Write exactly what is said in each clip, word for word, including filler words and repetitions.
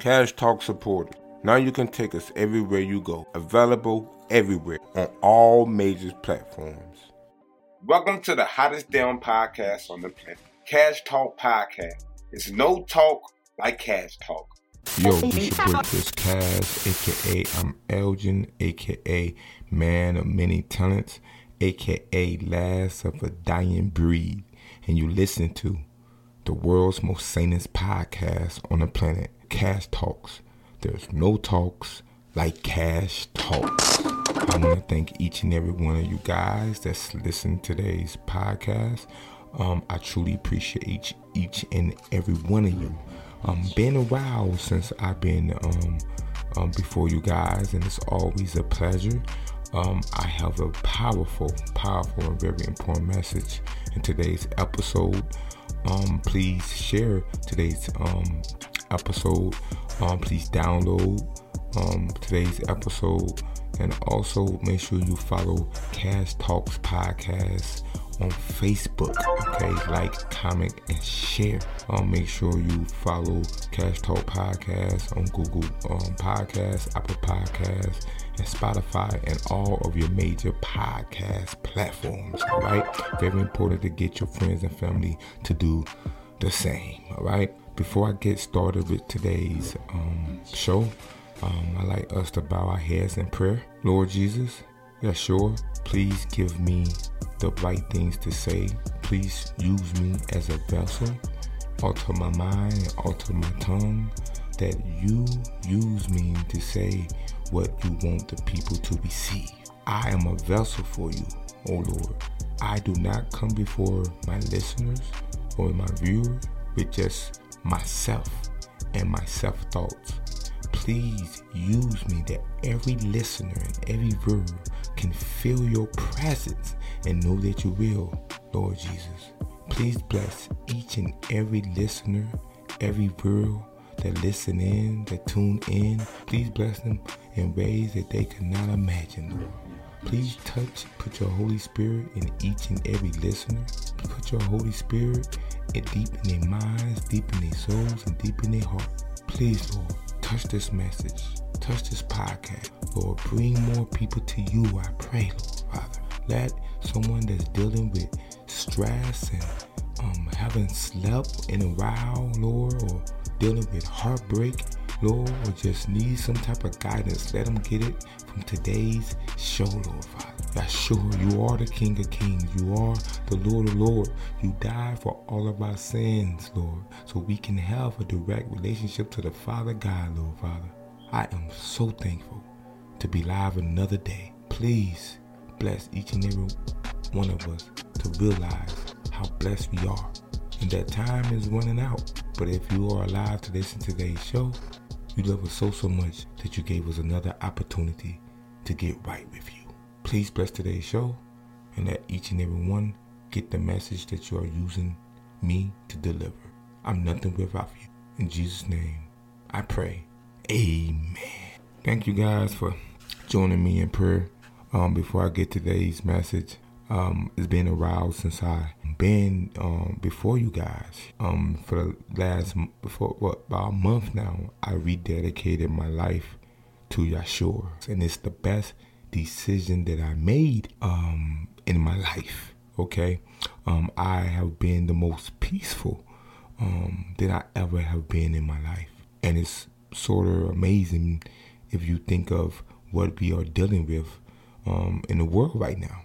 Cash Talk supported. Now you can take us everywhere you go. Available everywhere on all major platforms. Welcome to the hottest damn podcast on the planet. Cash Talk Podcast. It's no talk like Cash Talk. Yo, this your boy Chris Cash, aka I'm Elgin, aka Man of Many Talents, aka Last of a Dying Breed, and you listen to the world's most sanest podcast on the planet, Cash Talks. There's no talks like Cash Talks. I want to thank each and every one of you guys that's listening to today's podcast. Um, I truly appreciate each, each and every one of you. Um, been a while since I've been um, um, before you guys, and it's always a pleasure. Um, I have a powerful, powerful, and very important message in today's episode. Um, please share today's um, episode. Um, please download um, today's episode, and also make sure you follow Cash Talks Podcast on Facebook. Okay, like, comment, and share. Um, make sure you follow Cash Talk Podcast on Google um, Podcasts, Apple Podcasts, and Spotify, and all of your major podcast platforms. All right, very important to get your friends and family to do the same. All right. Before I get started with today's um, show, um, I'd like us to bow our heads in prayer. Lord Jesus, Yeshua, please give me the right things to say. Please use me as a vessel. Alter my mind and alter my tongue, that you use me to say what you want the people to receive. I am a vessel for you, O Lord. I do not come before my listeners or my viewers with just myself and my self-thoughts. Please use me that every listener and every viewer can feel your presence and know that you will, Lord Jesus. Please bless each and every listener, every viewer that listen in, that tune in. Please bless them in ways that they could not imagine, Lord. Please touch, put your Holy Spirit in each and every listener. Put your Holy Spirit in deep in their minds, deep in their souls, and deep in their heart. Please, Lord, touch this message, touch this podcast. Lord, bring more people to you, I pray, Lord, Father. Let someone that's dealing with stress and um, haven't slept in a while, Lord, or dealing with heartbreak, Lord, or just need some type of guidance, let them get it from today's show, Lord, Father. Yeshua, you are the King of Kings. You are the Lord of Lords. You died for all of our sins, Lord, so we can have a direct relationship to the Father God, Lord, Father. I am so thankful to be alive another day. Please bless each and every one of us to realize how blessed we are, and that time is running out. But if you are alive to listen to today's show, you love us so, so much that you gave us another opportunity to get right with you. Please bless today's show, and let each and every one get the message that you are using me to deliver. I'm nothing without you. In Jesus' name, I pray. Amen. Thank you guys for joining me in prayer. Um, before I get today's message, um, it's been a while since I been um, before you guys. Um, for the last, before what, about a month now, I rededicated my life to Yeshua, and it's the best decision that I made um, in my life. Okay, um, I have been the most peaceful um, that I ever have been in my life, and it's sort of amazing if you think of what we are dealing with um, in the world right now,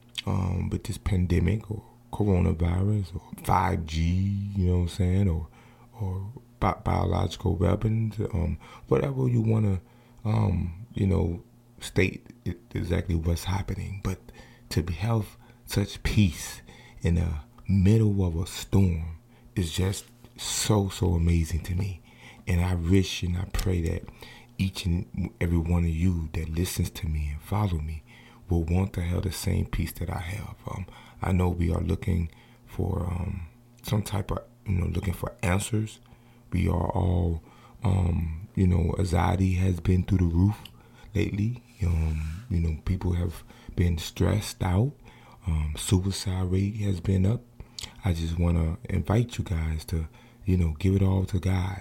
um, with this pandemic or coronavirus or five G, you know what I'm saying, or or bi- biological weapons, um, whatever you want to, um, you know, state it, exactly what's happening. But to have such peace in the middle of a storm is just so, so amazing to me. And I wish and I pray that each and every one of you that listens to me and follow me will want to have the same peace that I have. Um, I know we are looking for um, some type of, you know, looking for answers. We are all, um, you know, anxiety has been through the roof lately. Um, you know, people have been stressed out. Um, suicide rate has been up. I just want to invite you guys to, you know, give it all to God.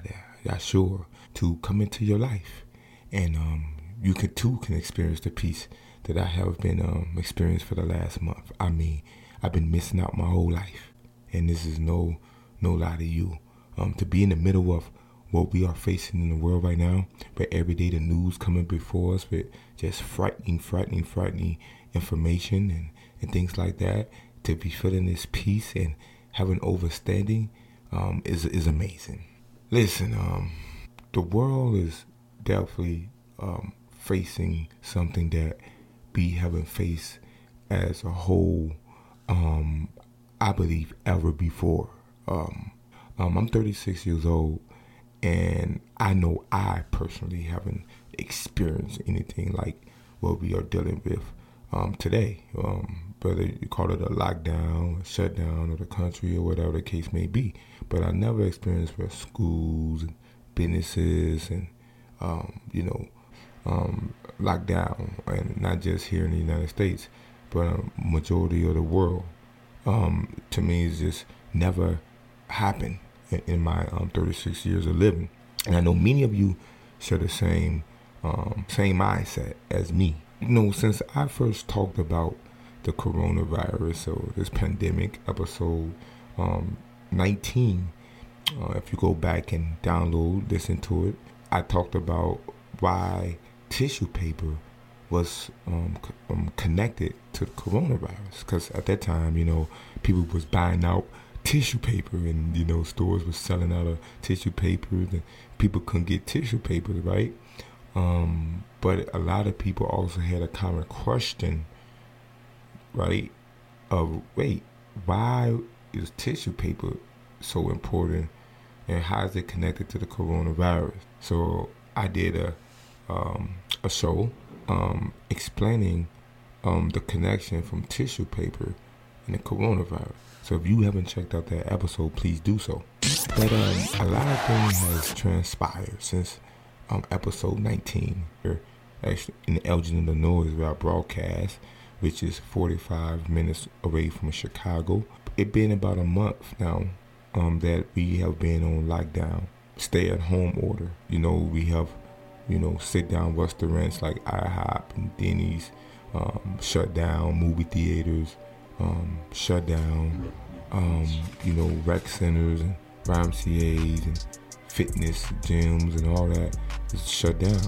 Yahshua, to come into your life. And um, you can too can experience the peace that I have been um, experienced for the last month. I mean, I've been missing out my whole life. And this is no no lie to you. Um, to be in the middle of what we are facing in the world right now, but every day the news coming before us with just frightening, frightening, frightening information and, and things like that, to be feeling this peace and having overstanding um, is is amazing. Listen, um, the world is definitely um, facing something that we haven't faced as a whole, um, I believe, ever before. Um, um, I'm thirty-six years old, and I know I personally haven't experienced anything like what we are dealing with um, today. Um, whether you call it a lockdown, a shutdown of the country, or whatever the case may be. But I never experienced where schools and businesses and, um, you know, um, locked down, and not just here in the United States, but a majority of the world. Um, to me, it's just never happened in, in my um, thirty-six years of living. And I know many of you share the same um, same mindset as me. You know, since I first talked about the coronavirus or this pandemic, episode um, nineteen, uh, if you go back and download, listen to it, I talked about why tissue paper was um, c- um, connected to the coronavirus. Because at that time, you know, people was buying out tissue paper, and, you know, stores were selling out of tissue paper, and people couldn't get tissue paper, right? Um, but a lot of people also had a common question, right, of, wait, why is tissue paper so important, and how is it connected to the coronavirus? So I did a um, a show um, explaining um, the connection from tissue paper and the coronavirus. So if you haven't checked out that episode, please do so. But um, a lot of things has transpired since um, episode nineteen here, actually in Elgin, Illinois, where I broadcast, which is forty-five minutes away from Chicago. It's been about a month now um, that we have been on lockdown, stay-at-home order. You know, we have, you know, sit-down restaurants like IHOP and Denny's um, shut down, movie theaters um, shut down, um, you know, rec centers and Y M C As and fitness gyms and all that is shut down.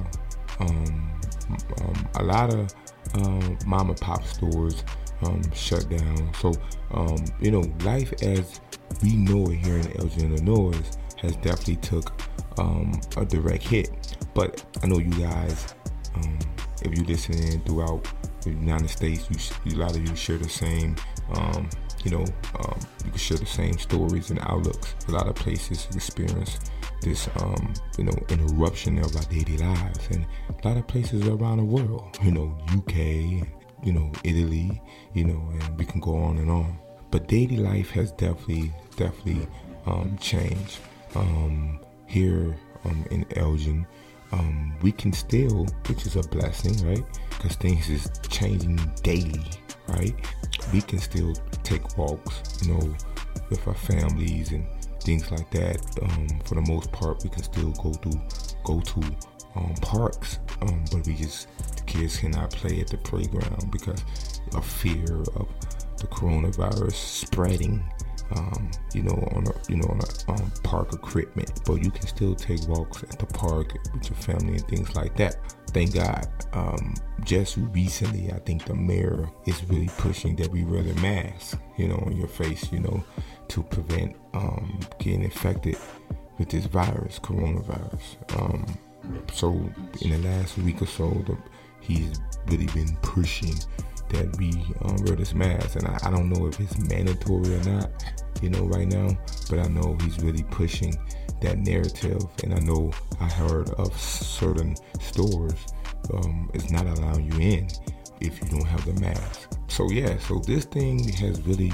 Um, um, a lot of um, mom and pop stores um, shut down. So, um, you know, life as we know it here in Elgin, Illinois, has definitely took um, a direct hit. But I know you guys, um, if you listening throughout the United States, you, a lot of you share the same, um, you know, um, you can share the same stories and outlooks. A lot of places experience this, um, you know, interruption of our daily lives, and a lot of places around the world, you know, U K, you know, Italy, you know, and we can go on and on. But daily life has definitely, definitely um, changed. Um, here um, in Elgin, um, we can still, which is a blessing, right? Because things is changing daily, right? We can still take walks, you know, with our families and things like that. Um, for the most part, we can still go to go to um, parks, um, but we just the kids cannot play at the playground because of fear of the coronavirus spreading. Um, you know, on a you know on a um, park equipment, but you can still take walks at the park with your family and things like that. Thank God. Um, just recently, I think the mayor is really pushing that we wear the mask, you know, on your face, you know, to prevent um, getting infected with this virus, coronavirus. Um, so in the last week or so, the, he's really been pushing that we um, wear this mask, and I, I don't know if it's mandatory or not, you know, right now, but I know he's really pushing that narrative, and I know I heard of certain stores um, is not allowing you in if you don't have the mask. So yeah, so this thing has really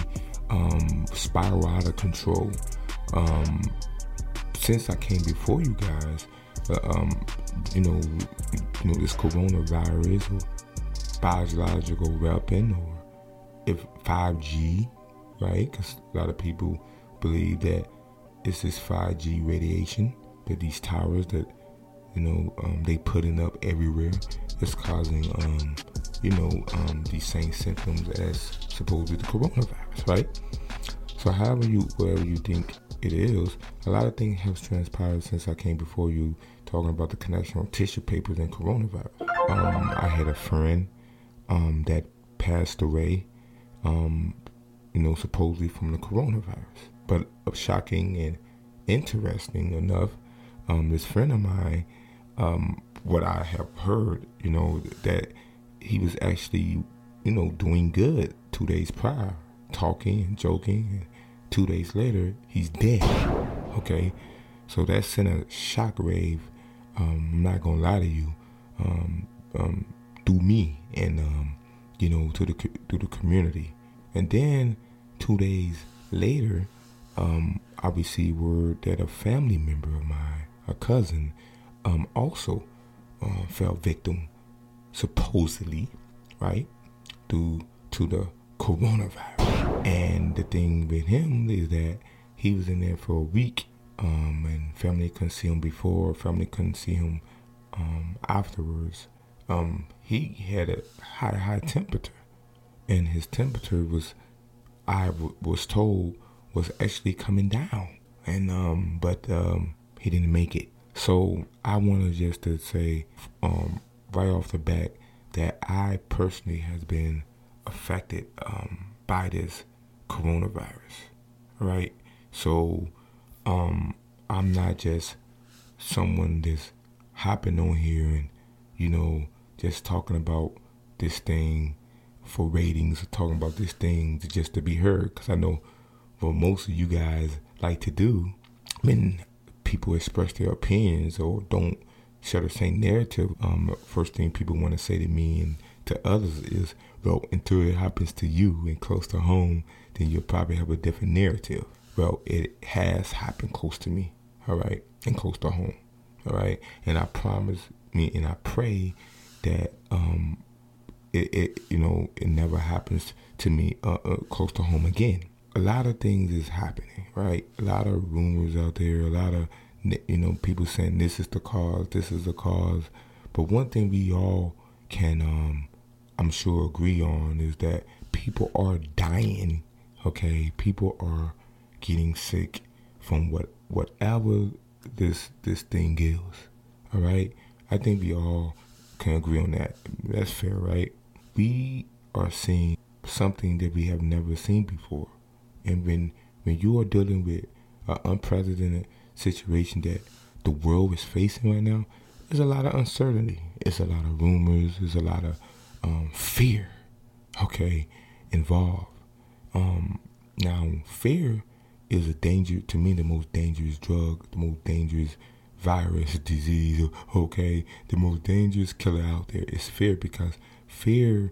um, spiraled out of control. Um, since I came before you guys, uh, um, you know, you know this coronavirus or biological weapon, or if five G, right? Because a lot of people believe that this is five G radiation that these towers that, you know, um, they putting up everywhere is causing, um, you know, um, these same symptoms as supposedly the coronavirus, right? So however you, wherever you think it is, a lot of things have transpired since I came before you talking about the connection of tissue papers and coronavirus. Um, I had a friend um, that passed away, um, you know, supposedly from the coronavirus. But shocking and interesting enough, um, this friend of mine, um, what I have heard, you know, that he was actually, you know, doing good two days prior, talking and joking, and two days later, he's dead. Okay, so that sent a shockwave. Um, I'm not gonna lie to you, um, um, through me and um, you know, to the to the community. And then two days later, um, I received word that a family member of mine, a cousin, um, also uh, fell victim, supposedly, right, due to the coronavirus. And the thing with him is that he was in there for a week, um, and family couldn't see him before, family couldn't see him um, afterwards. Um, he had a high, high temperature, and his temperature was, I w- was told, was actually coming down, and um, but um, he didn't make it. So I wanted just to say, um, right off the bat, that I personally has been affected um, by this coronavirus, right? So um, I'm not just someone that's hopping on here and, you know, just talking about this thing for ratings, or talking about this thing to just to be heard, because I know what most of you guys like to do when people express their opinions or don't share the same narrative. Um, first thing people want to say to me and to others is, well, until it happens to you and close to home, then you'll probably have a different narrative. Well, it has happened close to me, all right, and close to home, all right? And I promise me and I pray that um, it, it, you know, it never happens to me uh, uh, close to home again. A lot of things is happening, right? A lot of rumors out there, a lot of, you know, people saying this is the cause, this is the cause. But one thing we all can, um, I'm sure, agree on is that people are dying, okay? People are getting sick from what whatever this this thing is, all right? I think we all can agree on that. That's fair, right? We are seeing something that we have never seen before. And when when you are dealing with an unprecedented situation that the world is facing right now, there's a lot of uncertainty. It's a lot of rumors. There's a lot of um, fear, okay, involved. Um, now, fear is a danger, to me, the most dangerous drug, the most dangerous virus, disease, okay? The most dangerous killer out there is fear, because fear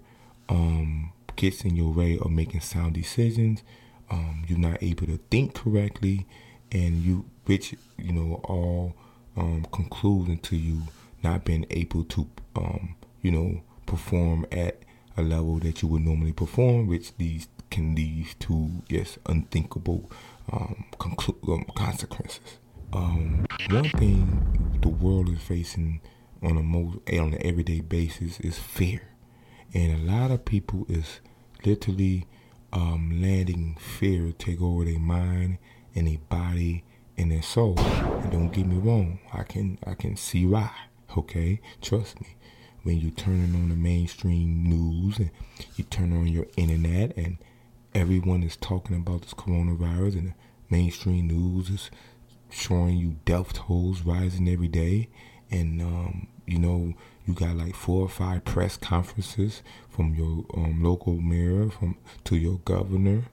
um, gets in your way of making sound decisions. Um, you're not able to think correctly, and you, which, you know, all um, concludes into you not being able to, um, you know, perform at a level that you would normally perform, which these can lead to, yes, unthinkable um, conclu- um, consequences. Um, one thing the world is facing on a most on an everyday basis is fear, and a lot of people is literally um, letting fear take over their mind and their body and their soul. And don't get me wrong, I can I can see why. Okay, trust me. When you turn on the mainstream news and you turn on your internet and everyone is talking about this coronavirus, and the mainstream news is showing you death tolls rising every day, and um, you know, you got like four or five press conferences from your um, local mayor, from to your governor,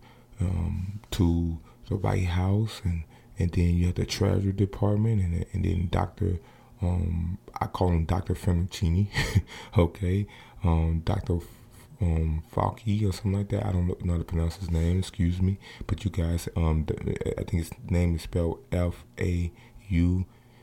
um, to the White House, and, and then you have the Treasury Department, and and then Doctor Um, I call him Doctor Feminicini, okay, um, Doctor Um, Fauci or something like that. I don't know how to pronounce his name. Excuse me, but you guys, um, I think his name is spelled F A U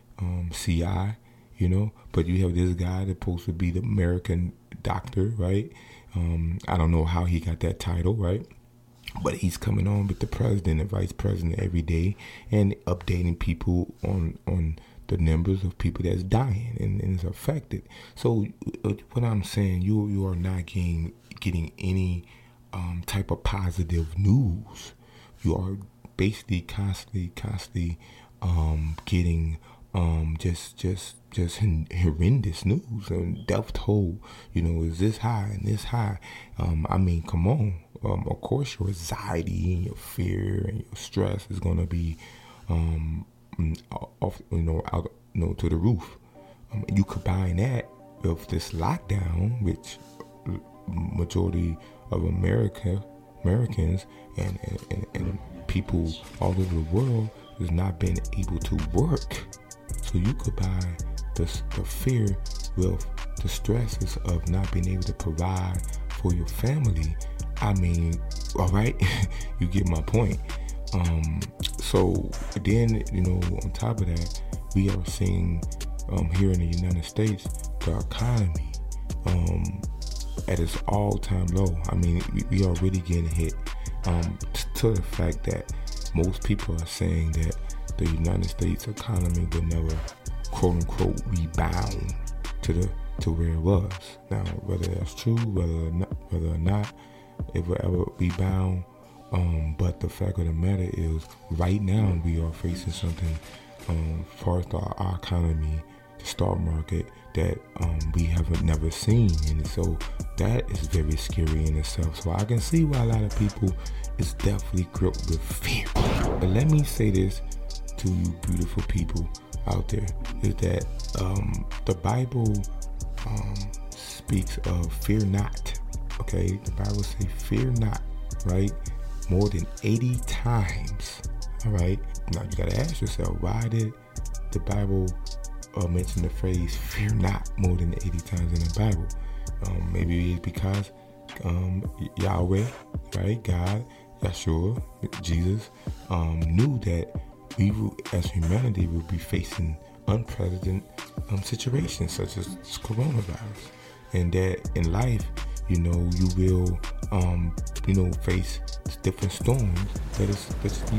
C I. You know, but you have this guy that's supposed to be the American doctor, right? Um, I don't know how he got that title, right? But he's coming on with the president and vice president every day and updating people on on the numbers of people that's dying and, and is affected. So uh, what I'm saying, you you are not getting getting any um, type of positive news. You are basically constantly, constantly um, getting um, just just just horrendous news and death toll. You know, is this high and this high? Um, I mean, come on. Um, of course, your anxiety and your fear and your stress is gonna be um, off, you know, out, you know, to the roof. Um, you combine that with this lockdown, which majority of America, Americans and, and, and people all over the world has not been able to work. So you combine the, the fear with the stresses of not being able to provide for your family. I mean, all right, you get my point. Um, so then, you know, on top of that, we are seeing um, here in the United States, the economy um, at its all-time low. I mean, we, we are really getting hit um, t- to the fact that most people are saying that the United States economy will never, quote-unquote, rebound to the to where it was. Now, whether that's true, whether or not, whether or not it will ever rebound, um, but the fact of the matter is, right now we are facing something um, as far as the, our economy, the stock market, that um, we haven't never seen, and so that is very scary in itself. So I can see why a lot of people is definitely gripped with fear. But let me say this to you beautiful people out there, is that um, the Bible um, speaks of fear not. Okay, the Bible says fear not, right? More than eighty times. All right. Now you gotta ask yourself, why did the Bible uh, mention the phrase fear not more than eighty times in the Bible? Um, maybe it's because um, Yahweh, right? God, Yeshua, Jesus, um, knew that we will, as humanity, will be facing unprecedented um, situations such as coronavirus, and that in life, you know, you will, um, you know, face different storms. That is, let's keep,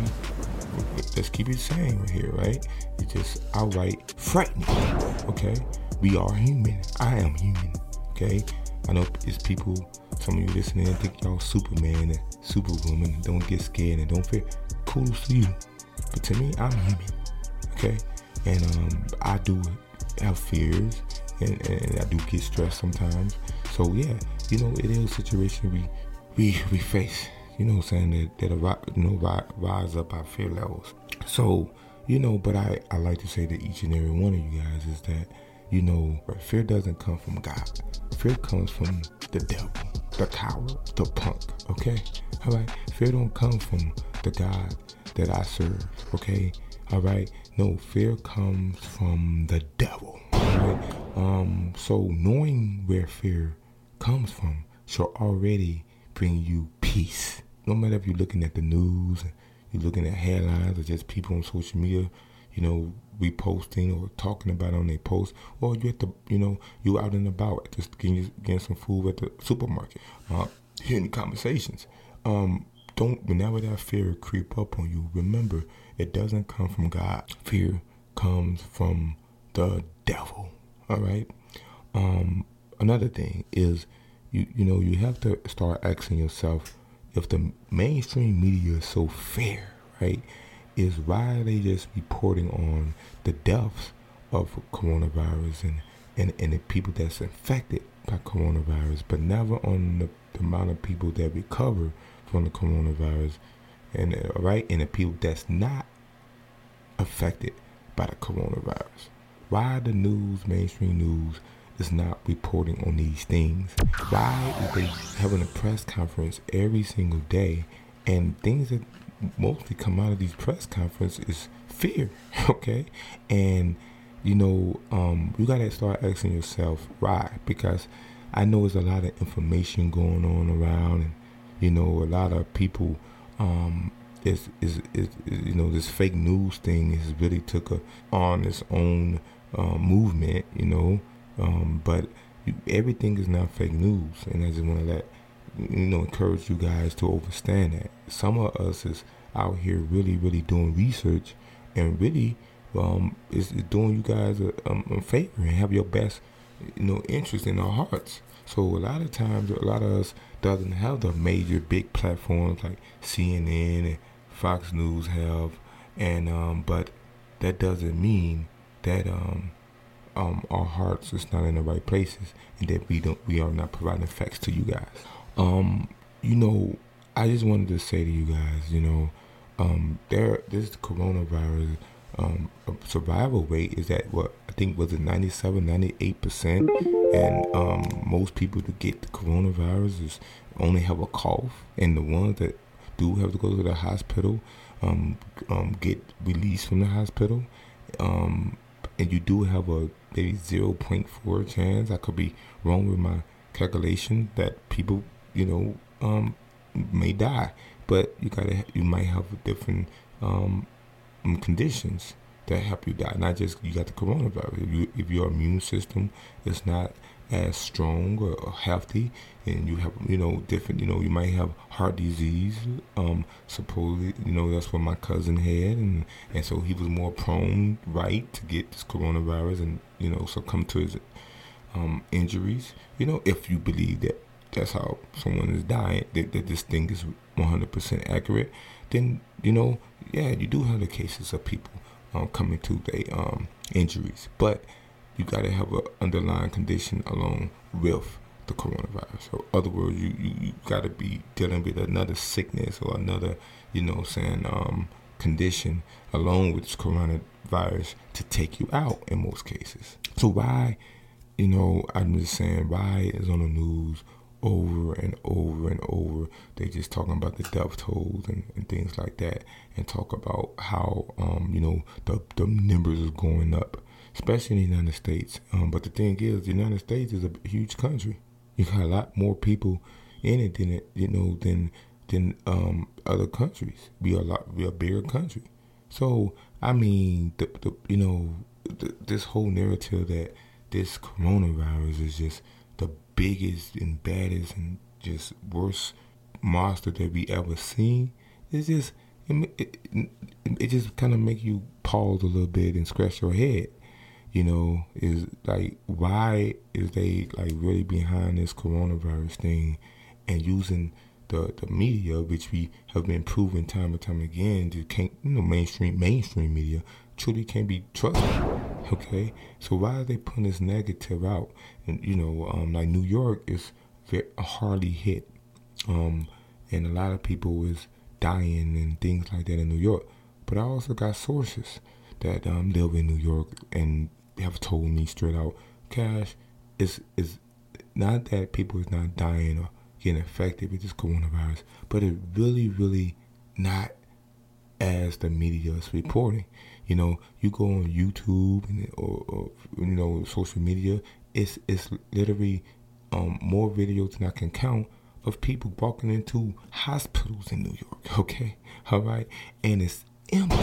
let's keep it sane right here, right? It's just outright frightening. Okay, we are human. I am human. Okay, I know it's people. Some of you listening think y'all Superman and Superwoman. Don't get scared and don't fear. Kudos to you. But to me, I'm human. Okay, and um, I do have fears, and, and I do get stressed sometimes. So yeah, you know, it is a situation we we we face. You know what I'm saying, that, that you know, rise up our fear levels. So, you know, but I, I like to say to each and every one of you guys is that, you know, fear doesn't come from God. Fear comes from the devil, the coward, the punk, okay? All right? Fear don't come from the God that I serve, okay? All right? No, fear comes from the devil, all right? Um, so knowing where fear comes from should already bring you peace. No matter if you're looking at the news, you're looking at headlines, or just people on social media, you know, reposting or talking about on their posts, or you're at the, you know, you're out and about, just getting, getting some food at the supermarket, uh, hearing conversations. Um, don't, whenever that fear creep up on you, remember, it doesn't come from God. Fear comes from the devil. All right. Um, another thing is, you, you know, you have to start asking yourself, if the mainstream media is so fair, right, is why are they just reporting on the deaths of coronavirus and, and, and the people that's infected by coronavirus, but never on the, the amount of people that recover from the coronavirus, and uh, right, and the people that's not affected by the coronavirus? Why the news, mainstream news, is not reporting on these things? Why is they having a press conference every single day, and things that mostly come out of these press conferences is fear, okay? And, you know, um, you got to start asking yourself why, because I know there's a lot of information going on around, and, you know, a lot of people, um, is, is, is, is you know, this fake news thing has really took a, on its own uh, movement, you know. Um, but you, everything is not fake news, and I just want to let you know, encourage you guys to understand that some of us is out here really, really doing research and really um, is, is doing you guys a, um, a favor and have your best, you know, interest in our hearts. So a lot of times, a lot of us doesn't have the major big platforms like C N N and Fox News have, and um, but that doesn't mean that um, um, our hearts is not in the right places and that we don't, we are not providing facts to you guys. Um, you know, I just wanted to say to you guys, you know, um, there this coronavirus um, survival rate is at what I think was it ninety-seven, ninety-eight percent, and um, most people that get the coronavirus is only have a cough, and the ones that do have to go to the hospital um, um, get released from the hospital, um, and you do have a maybe zero point four chance. I could be wrong with my calculation that people, you know, um, may die, but you gotta you might have different um, conditions that help you die. Not just you got the coronavirus. If you if your immune system is not as strong or, or healthy, and you have you know different you know you might have heart disease. Um, supposedly you know that's what my cousin had, and and so he was more prone right to get this coronavirus and you know succumb to his um injuries. You know if you believe that that's how someone is dying, that, that this thing is one hundred percent accurate, then you know yeah you do have the cases of people um, coming to their um injuries, but you got to have an underlying condition along with the coronavirus. So, in other words, you, you, you got to be dealing with another sickness or another, you know, saying um, condition along with this coronavirus to take you out in most cases. So why, you know, I'm just saying, why is on the news over and over and over? They just talking about the death tolls and, and things like that, and talk about how, um, you know, the, the numbers is going up, especially in the United States. Um, but the thing is, the United States is a huge country. You got a lot more people in it than it, you know, than than um, other countries. We are a lot, we are a bigger country. So I mean, the, the you know, the, this whole narrative that this coronavirus is just the biggest and baddest and just worst monster that we ever seen. It's just it it, it, it just kind of make you pause a little bit and scratch your head. You know, is like, why is they like really behind this coronavirus thing and using the, the media, which we have been proven time and time again, to can't, you know, mainstream mainstream media truly can't be trusted. Okay, so why are they putting this negative out? And you know, um, like New York is very hardly hit, um, and a lot of people is dying and things like that in New York. But I also got sources that um, live in New York and have told me straight out, Cash, it's, it's not that people is not dying or getting affected with this coronavirus, but it really, really not as the media is reporting. You know, you go on YouTube and, or, or you know, social media, it's it's literally um, more videos than I can count of people walking into hospitals in New York, okay? All right? And it's empty.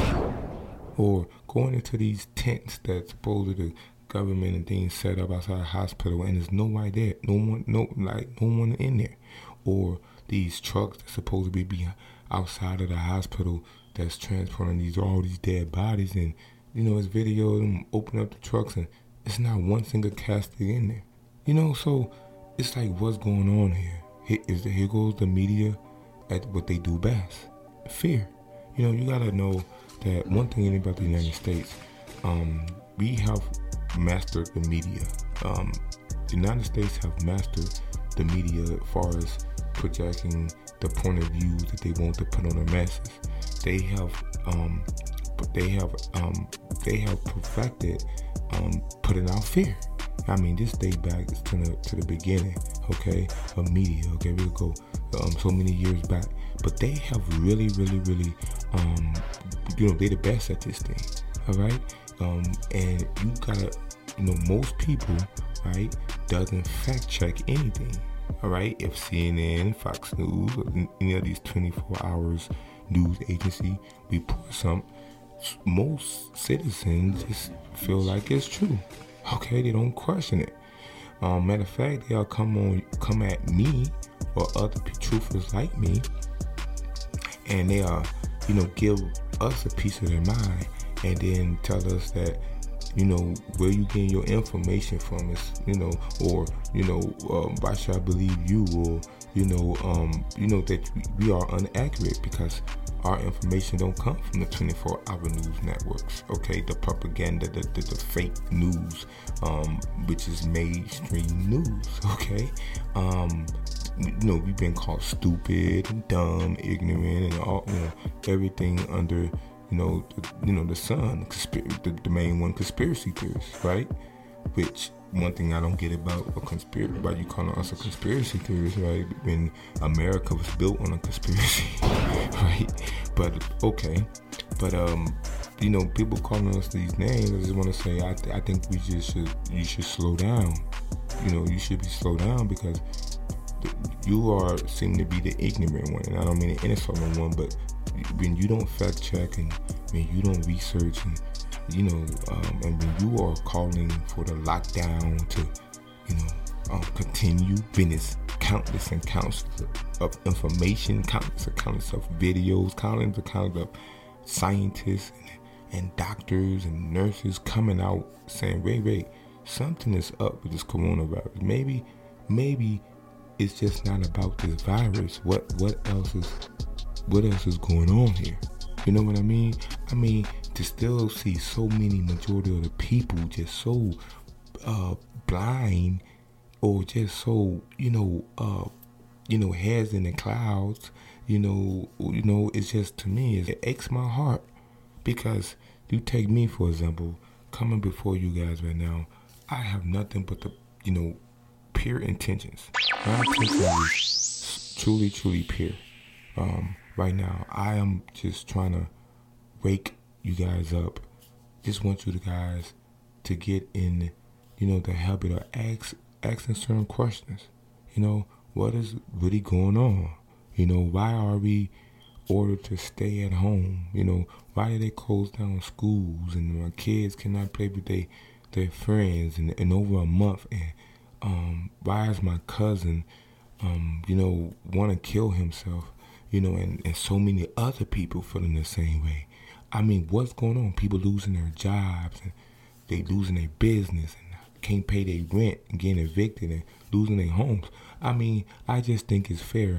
Or going into these tents that supposedly the government and things set up outside a hospital, and there's nobody there, no one, no like no one in there. Or these trucks that supposed to be outside of the hospital that's transporting these all these dead bodies, and you know it's video of them open up the trucks and it's not one single casket in there. You know, so it's like, what's going on here? Here, is, here goes the media at what they do best, fear. You know, you gotta know that one thing about the United States, um, we have mastered the media. Um, the United States have mastered the media as far as projecting the point of view that they want to put on the masses. They have, um, they have, um, they have perfected um, putting out fear. I mean, this dates back to the to the beginning, okay, of media. Okay, we'll go um, so many years back, but they have really, really, really, um, you know, they're the best at this thing. All right, um, and you gotta, you know, most people, right, doesn't fact check anything. All right, if C N N, Fox News, or any of these twenty-four hours news agency report something, most citizens just feel like it's true. Okay, they don't question it. Um, matter of fact, they'll come on, come at me or other truthers like me, and they are, you know, give us a piece of their mind and then tell us that, you know, where you getting your information from is, you know, or, you know, um, why should I believe you, or, you know, um, you know, that we, we are inaccurate because our information don't come from the twenty-four hour news networks, okay? The propaganda, the, the, the fake news, um, which is mainstream news, okay? Um, you know, we've been called stupid and dumb, ignorant, and all, you know, everything under, you know, the, you know, the sun, the, the main one, conspiracy theorists, right? Which, one thing I don't get about a conspiracy, about you calling us a conspiracy theorist, right? When America was built on a conspiracy, right? But okay, but um, you know, people calling us these names. I just want to say, I, th- I think we just should, you should slow down. You know, you should be slow down because th- you are seem to be the ignorant one, and I don't mean to insult no one, but when you don't fact check and when you don't research and you know, um, and when you are calling for the lockdown to, you know, um, continue, business, countless and countless of information, countless accounts of videos, countless accounts of scientists and, and doctors and nurses coming out saying, wait, wait, something is up with this coronavirus. Maybe, maybe it's just not about this virus. What, what else is, what else is going on here? You know what I mean? I mean, to still see so many majority of the people just so uh, blind or just so, you know, uh, you know, heads in the clouds, you know, you know, it's just, to me, it aches my heart because you take me, for example, coming before you guys right now, I have nothing but the, you know, pure intentions. My intention is truly, truly pure. Um, right now, I am just trying to wake you guys up. Just want you guys to get in, you know, the habit of ask, asking certain questions. You know, what is really going on? You know, why are we ordered to stay at home? You know, why did they close down schools and my kids cannot play with they, their friends in, in over a month? And um, why is my cousin, um, you know, want to kill himself? You know, and, and so many other people feeling the same way. I mean, what's going on? People losing their jobs and they losing their business and can't pay their rent and getting evicted and losing their homes. I mean, I just think it's fair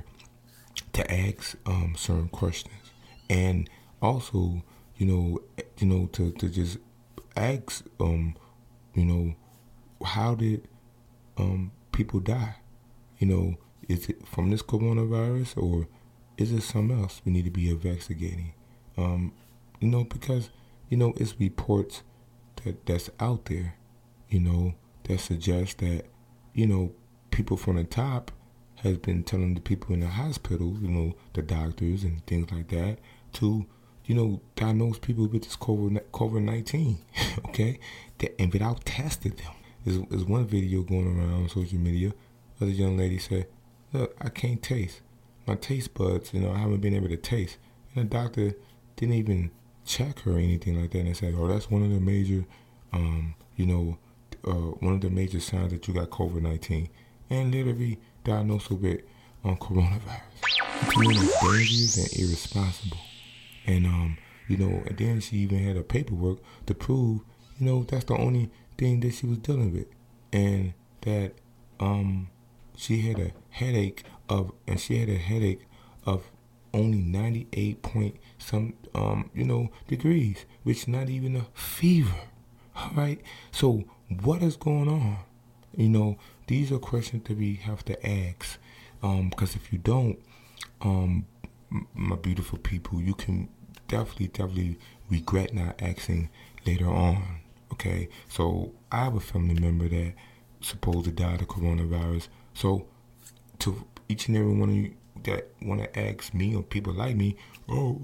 to ask um, certain questions, and also, you know, you know, to, to just ask, um, you know, how did um, people die? You know, is it from this coronavirus or is it something else we need to be investigating? Um, you know, because, you know, it's reports that that's out there, you know, that suggest that, you know, people from the top has been telling the people in the hospital, you know, the doctors and things like that, to, you know, diagnose people with this COVID nineteen, okay? That, and without testing them. There's, there's one video going around on social media where the young lady said, look, I can't taste. My taste buds, you know, I haven't been able to taste. And the doctor didn't even check her or anything like that. And they said, oh, that's one of the major, um, you know, uh, one of the major signs that you got COVID nineteen. And literally diagnosed her with um, coronavirus. To me, it's dangerous and irresponsible. And, um, you know, and then she even had her paperwork to prove, you know, that's the only thing that she was dealing with. And that um, she had a headache of, and she had a headache of only ninety-eight point some, um, you know, degrees, which not even a fever. All right. So what is going on? You know, these are questions that we have to ask. Um, because if you don't, um, my beautiful people, you can definitely, definitely regret not asking later on. Okay. So I have a family member that supposed to die of coronavirus. So to each and every one of you that want to ask me or people like me, oh,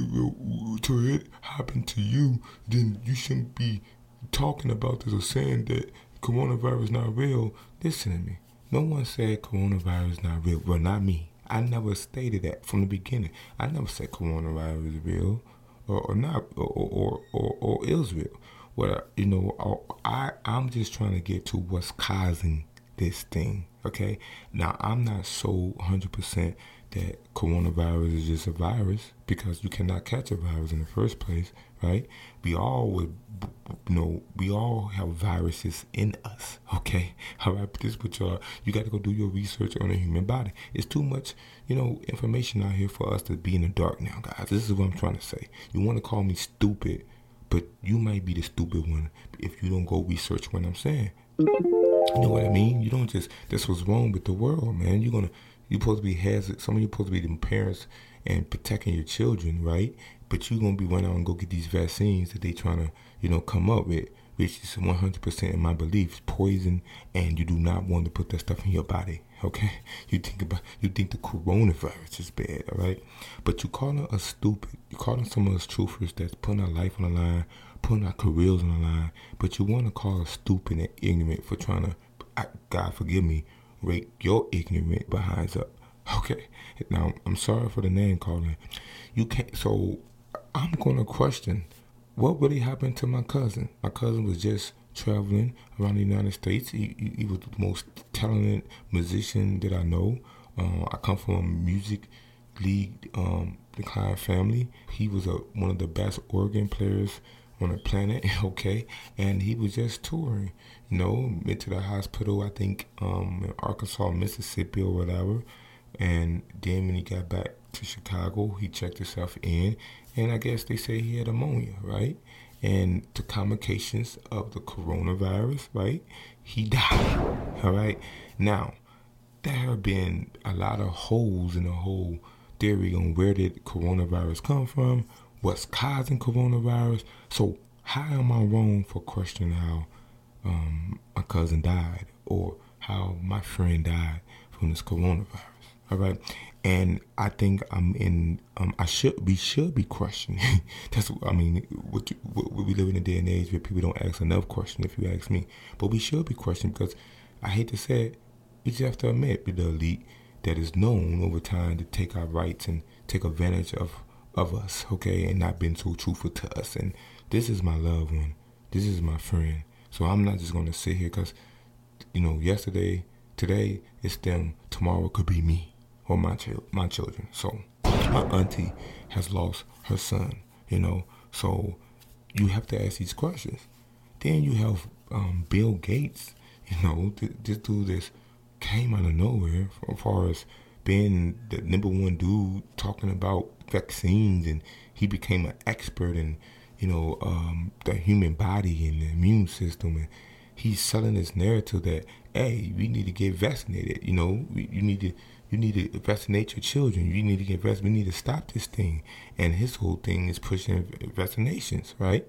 to it happened to you, then you shouldn't be talking about this or saying that coronavirus is not real. Listen to me. No one said coronavirus is not real. Well, not me. I never stated that from the beginning. I never said coronavirus is real or, or not or or, or, or is real. Well, you know, I, I'm just trying to get to what's causing this thing. Okay, now I'm not so one hundred percent that coronavirus is just a virus because you cannot catch a virus in the first place, right? We all would, you know, we all have viruses in us, okay? All right, but this what y'all, you got to go do your research on the human body. It's too much, you know, information out here for us to be in the dark now, guys. This is what I'm trying to say. You want to call me stupid, but you might be the stupid one if you don't go research what I'm saying. You know what I mean? You don't just, that's what's wrong with the world, man. You're going to, you're supposed to be hazard. Some of you supposed to be the parents and protecting your children, right? But you're going to be running out and go get these vaccines that they trying to, you know, come up with, which is one hundred percent in my beliefs, poison, and you do not want to put that stuff in your body, okay? You think about, you think the coronavirus is bad, all right? But you calling us stupid. You calling some of us truthers that's putting our life on the line, putting our careers on the line, but you want to call us stupid and ignorant for trying to, I, God forgive me, rake your ignorant behinds up. Okay, now I'm sorry for the name calling. You can't. So I'm gonna question what really happened to my cousin. My cousin was just traveling around the United States. He, he, he was the most talented musician that I know. Uh, I come from a music league, um, decline family. He was a one of the best organ players on the planet, okay, and he was just touring, you know, went to the hospital, I think, um, in Arkansas, Mississippi, or whatever, and then when he got back to Chicago, he checked himself in, and I guess they say he had pneumonia, right, and the complications of the coronavirus, right, he died, all right. Now, there have been a lot of holes in the whole theory on where did coronavirus come from, what's causing coronavirus. So how am I wrong for questioning how um, my cousin died or how my friend died from this coronavirus? All right, and I think I'm in. Um, I should. We should be questioning. That's. I mean, what, you, what we live in a day and age where people don't ask enough questions. If you ask me, but we should be questioning because I hate to say it, we just have to admit, with the elite that is known over time to take our rights and take advantage of. of us, okay, and not been so truthful to us. And this is my loved one. This is my friend. So I'm not just going to sit here because, you know, yesterday, today, it's them. Tomorrow could be me or my, ch- my children. So my auntie has lost her son, you know. So you have to ask these questions. Then you have um, Bill Gates, you know, th- this dude that came out of nowhere as far as being the number one dude talking about vaccines, and he became an expert in, you know, um, the human body and the immune system, and he's selling this narrative that, hey, we need to get vaccinated, you know, you need to, you need to vaccinate your children, you need to get vaccinated, we need to stop this thing, and his whole thing is pushing vaccinations, right?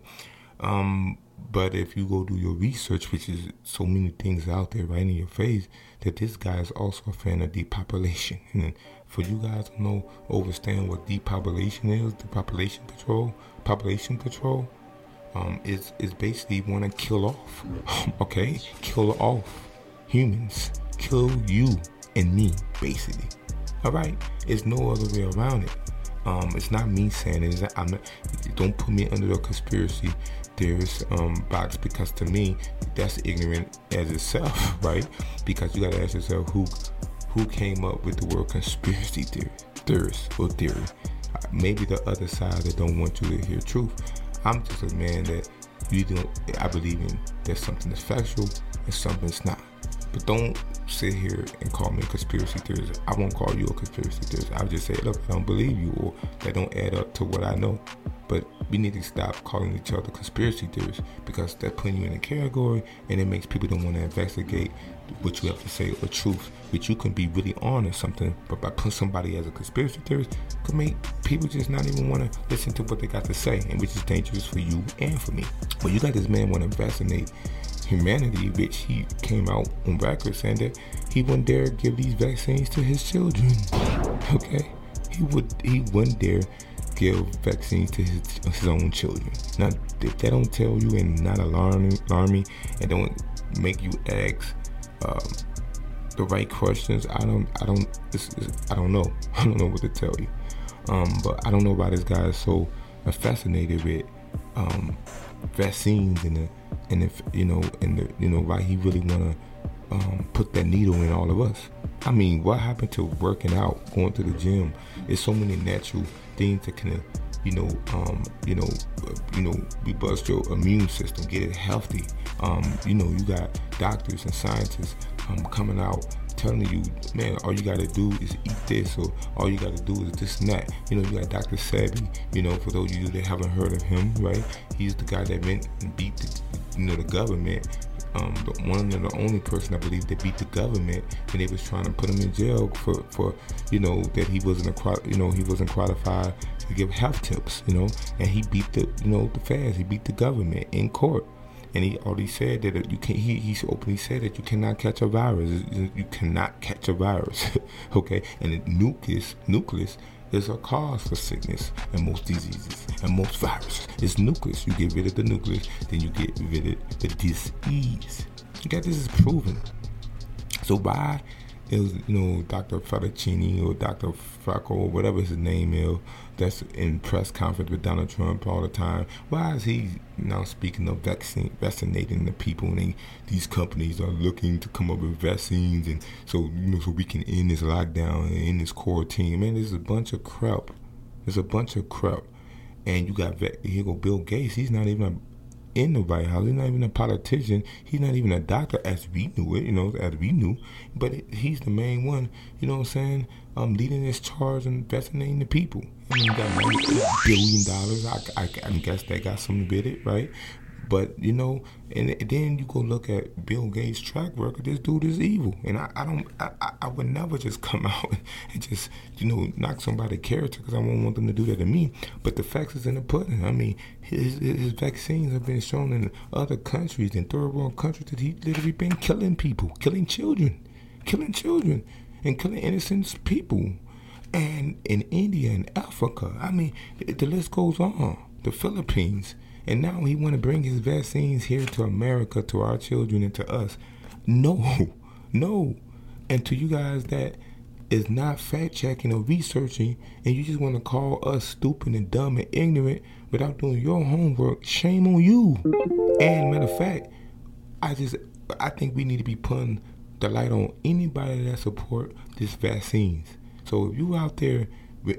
Um, but if you go do your research, which is so many things out there right in your face, that this guy is also a fan of depopulation. And for you guys to know, understand what depopulation is, the population control, population control, um, is is basically want to kill off, okay, kill off humans, kill you and me, basically. All right, there's no other way around it. Um, it's not me saying it. It's not, I'm not, don't put me under the conspiracy theorist um, box, because to me that's ignorant as itself, right? Because you gotta ask yourself who who came up with the word conspiracy theory, theorist or theory. Uh, maybe the other side that don't want you to hear truth. I'm just a man that you don't. I believe in there's something that's factual and something's not. But don't sit here and call me a conspiracy theorist. I won't call you a conspiracy theorist. I'll just say, look, I don't believe you, or that don't add up to what I know. But we need to stop calling each other conspiracy theorists, because that's putting you in a category, and it makes people don't want to investigate what you have to say or truth, which you can be really on or something. But by putting somebody as a conspiracy theorist, can make people just not even want to listen to what they got to say, and which is dangerous for you and for me. But you got this man want to vaccinate humanity, which he came out on record saying that he wouldn't dare give these vaccines to his children. Okay, he would he wouldn't dare give vaccines to his, his own children. Now, if that don't tell you and not alarm, alarm me and don't make you ask um, the right questions, I don't, I don't, it's, it's, I don't know. I don't know what to tell you. Um, but I don't know why this guy is so fascinated with um, vaccines and the, and if you know, and the, you know, why he really wanna um, put that needle in all of us. I mean, what happened to working out, going to the gym? There's so many natural things that can, you know, um, you know, uh, you know, we bust your immune system, get it healthy. Um, you know, you got doctors and scientists um, coming out telling you, man, all you got to do is eat this, or all you got to do is this and that. You know, you got Doctor Sebi, you know, for those of you that haven't heard of him, right? He's the guy that went and beat the, you know, the government. Um, the one and the only person I believe that beat the government, and they was trying to put him in jail for, for you know, that he wasn't a, you know, he wasn't qualified to give health tips, you know, and he beat the, you know, the feds, he beat the government in court. And he already said that you can. He he openly said that you cannot catch a virus. You cannot catch a virus, okay? And the nucleus, nucleus is a cause for sickness and most diseases and most viruses. It's nucleus. You get rid of the nucleus, then you get rid of the disease. Okay, this is proven. So why is, you know, Doctor Fauci or Doctor Fracco or whatever his name is, that's in press conference with Donald Trump all the time, why is he now speaking of vaccine, vaccinating the people, and they, these companies are looking to come up with vaccines, and so, you know, so we can end this lockdown and end this quarantine? Man, this is a bunch of crap. It's a bunch of crap. And you got, here go Bill Gates. He's not even a in the White House. He's not even a politician. He's not even a doctor as we knew it, you know, as we knew. But it, he's the main one, you know what I'm saying, um, leading this charge and vaccinating the people. I mean, he got ninety-eight billion dollars. I, I, I guess they got something with it, right? But, you know, and then you go look at Bill Gates' track record. This dude is evil. And I, I don't, I, I would never just come out and just, you know, knock somebody's character, because I won't want them to do that to me. But the facts is in the pudding. I mean, his, his vaccines have been shown in other countries, in third world countries, that he literally been killing people, killing children, killing children, and killing innocent people. And in India and Africa, I mean, the list goes on. The Philippines. And now he want to bring his vaccines here to America, to our children and to us. No, no. And to you guys that is not fact-checking or researching, and you just want to call us stupid and dumb and ignorant without doing your homework, shame on you. And matter of fact, I just, I think we need to be putting the light on anybody that support this vaccines. So if you out there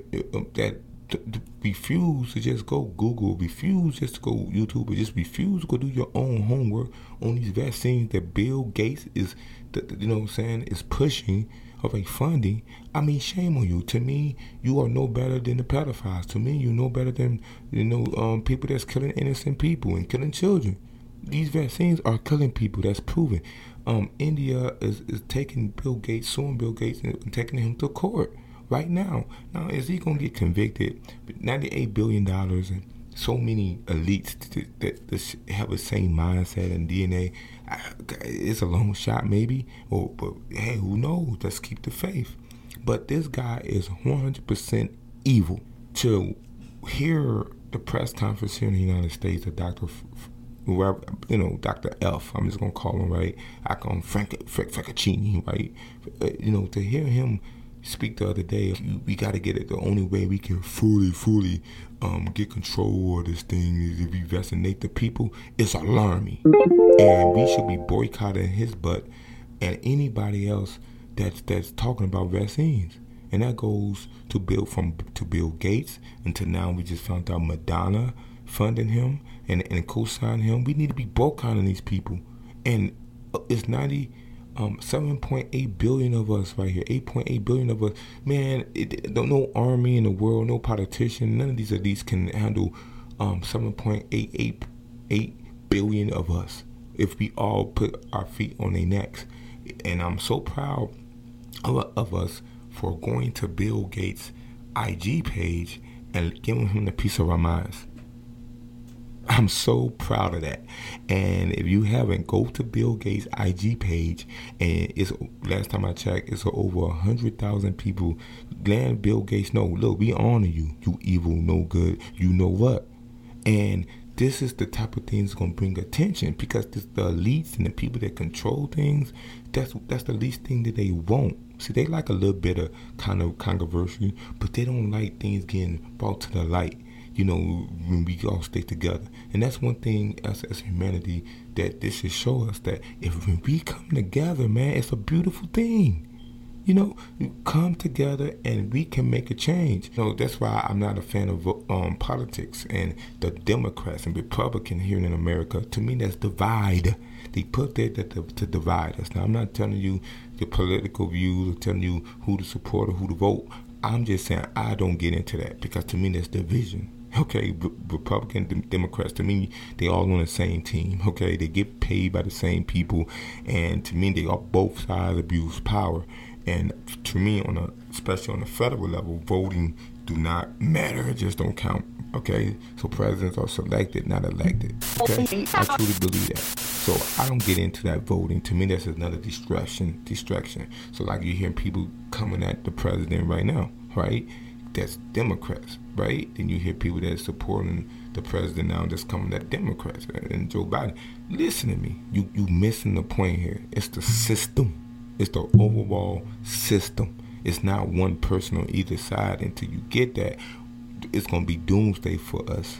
that To, to refuse to just go Google, refuse just to go YouTube, or just refuse to go do your own homework on these vaccines that Bill Gates is, you know what I'm saying, is pushing of a funding. I mean, shame on you. To me, you are no better than the pedophiles. To me, you're no better than, you know, um, people that's killing innocent people and killing children. These vaccines are killing people. That's proven. Um, India is, is taking Bill Gates, suing Bill Gates, and taking him to court right now. Now, is he going to get convicted? ninety-eight billion dollars and so many elites that, that have the same mindset and D N A. It's a long shot maybe, or but hey, who knows? Let's keep the faith. But this guy is one hundred percent evil. To hear the press conference here in the United States of Doctor Whoever, you know, Doctor F, I'm just going to call him, right? I call him Frank, Frank Francaccini, right? You know, to hear him speak the other day, we got to get it. The only way we can fully, fully um, get control of this thing is if we vaccinate the people. It's alarming, and we should be boycotting his butt and anybody else that's that's talking about vaccines. And that goes to Bill from to Bill Gates, until now we just found out Madonna funding him and and co-signing him. We need to be boycotting these people, and it's ninety. Um, seven point eight billion of us right here, eight point eight billion of us. Man, it, it, no army in the world, no politician, none of these elites can handle um, seven point eight eight eight billion of us if we all put our feet on their necks. And I'm so proud of, of us for going to Bill Gates' I G page and giving him the piece of our minds. I'm so proud of that. And if you haven't, go to Bill Gates' I G page, and it's, last time I checked, it's over one hundred thousand people. Let Bill Gates know, look, we honor you, you evil, no good, you know what. And this is the type of thing that's going to bring attention, because this, the elites and the people that control things, that's that's the least thing that they want. See, they like a little bit of kind of controversy, but they don't like things getting brought to the light, you know, when we all stay together. And that's one thing as, as humanity that this should show us, that if when we come together, man, it's a beautiful thing. you know, come together and we can make a change. You know, that's why I'm not a fan of um, politics and the Democrats and Republicans here in America. To me, that's divide. They put that to, to, to divide us. Now, I'm not telling you the political views or telling you who to support or who to vote. I'm just saying I don't get into that because to me, that's division. Okay, B- Republican, D- Democrats, to me, they all on the same team. Okay, they get paid by the same people. And to me, they are both sides abuse power. And to me, on a, especially on the federal level, voting do not matter. It just don't count. Okay, so presidents are selected, not elected. Okay, I truly believe that. So I don't get into that voting. To me, that's another distraction. Distraction. So like you're hearing people coming at the president right now, right? That's Democrats, right? Then you hear people that are supporting the president now that's coming at Democrats and Joe Biden. Listen to me. You you missing the point here. It's the system. It's the overall system. It's not one person on either side. Until you get that, it's gonna be doomsday for us.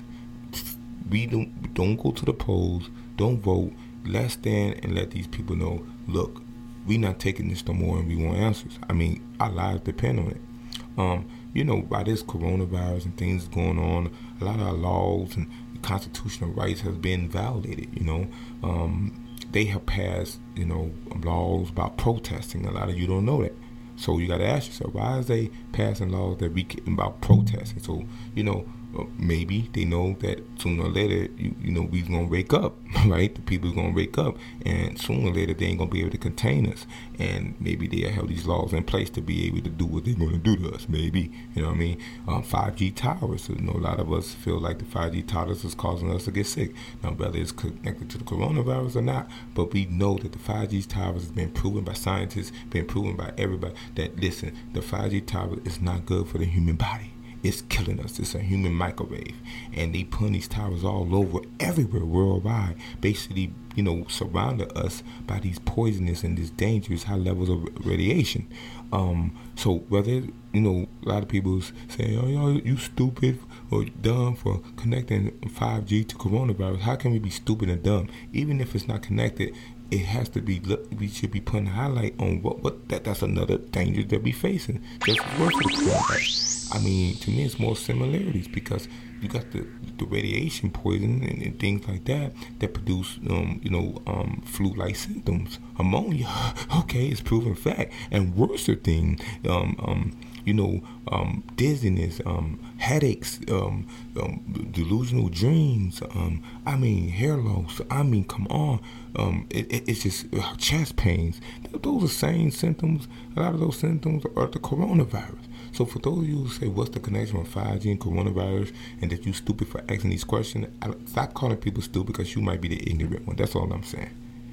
We don't don't go to the polls. Don't vote. Let's stand and let these people know. Look, we not taking this no more, and we want answers. I mean, our lives depend on it. Um, you know, by this coronavirus and things going on, a lot of our laws and constitutional rights has been validated. You know, um, they have passed, you know, laws about protesting. A lot of you don't know that. So you got to ask yourself, why is they passing laws that we about protesting? So, you know, maybe they know that sooner or later, you, you know, we're going to wake up, right? The people are going to wake up, and sooner or later, they ain't going to be able to contain us. And maybe they'll have these laws in place to be able to do what they're going to do to us, maybe. You know what I mean? Um, five G towers. You know, a lot of us feel like the five G towers is causing us to get sick. Now, whether it's connected to the coronavirus or not, but we know that the five G towers has been proven by scientists, been proven by everybody, that, listen, the five G tower is not good for the human body. It's killing us. It's a human microwave. And they put these towers all over, everywhere, worldwide, basically, you know, surrounded us by these poisonous and these dangerous high levels of radiation. Um, so whether, you know, a lot of people say, oh, yo, you stupid or dumb for connecting five G to coronavirus. How can we be stupid and dumb? Even if it's not connected, it has to be, we should be putting a highlight on what, what that that's another danger that we facing. Just as worse for coronavirus. I mean, to me, it's more similarities because you got the, the radiation poison and, and things like that that produce, um, you know, um, flu-like symptoms. Ammonia, okay, it's proven fact. And worser thing, um, um, you know, um, dizziness, um, headaches, um, um, delusional dreams. Um, I mean, hair loss. I mean, come on. Um, it, it, it's just uh, chest pains. Those are same symptoms. A lot of those symptoms are the coronavirus. So for those of you who say, what's the connection with five G and coronavirus, and that you stupid for asking these questions, I, stop calling people stupid because you might be the ignorant one. That's all I'm saying.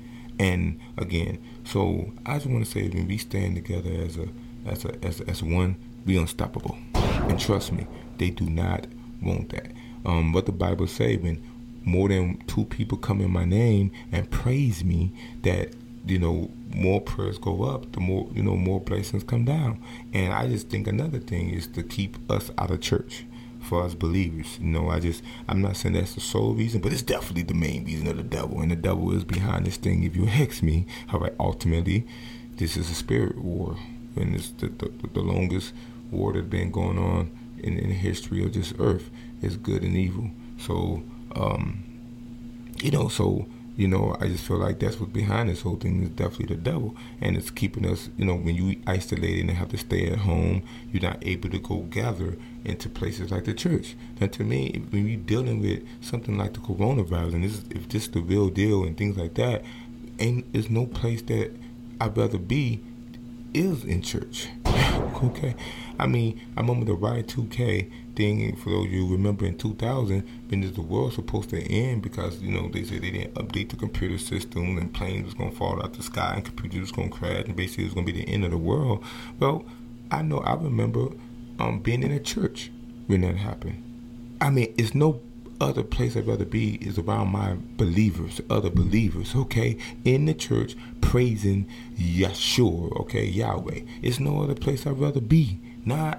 And again, so I just want to say, when we stand together as a as a as, as one, we unstoppable. And trust me, they do not want that. Um, what the Bible say, when more than two people come in my name and praise me, that, you know, more prayers go up, the more, you know, more blessings come down. And I just think another thing is to keep us out of church for us believers. You know, I just, I'm not saying that's the sole reason, but it's definitely the main reason of the devil. And the devil is behind this thing. If you hex me, all right, ultimately, this is a spirit war. And it's the, the, the longest war that's been going on in, in the history of this earth. Is good and evil. So, um, you know, so, You know, I just feel like that's what's behind this whole thing is definitely the devil. And it's keeping us, you know, when you isolated and have to stay at home, you're not able to go gather into places like the church. Now, to me, when you're dealing with something like the coronavirus, and this is, if this is the real deal and things like that, ain't there's no place that I'd rather be is in church. Okay? I mean, I remember the Y two K thing, for those of you who remember in two thousand, when the world was supposed to end because, you know, they said they didn't update the computer system and planes was going to fall out the sky and computers was going to crash and basically it was going to be the end of the world. Well, I know, I remember um, being in a church when that happened. I mean, it's no other place I'd rather be is around my believers, other believers, okay, in the church, praising Yeshua, okay, Yahweh. It's no other place I'd rather be, not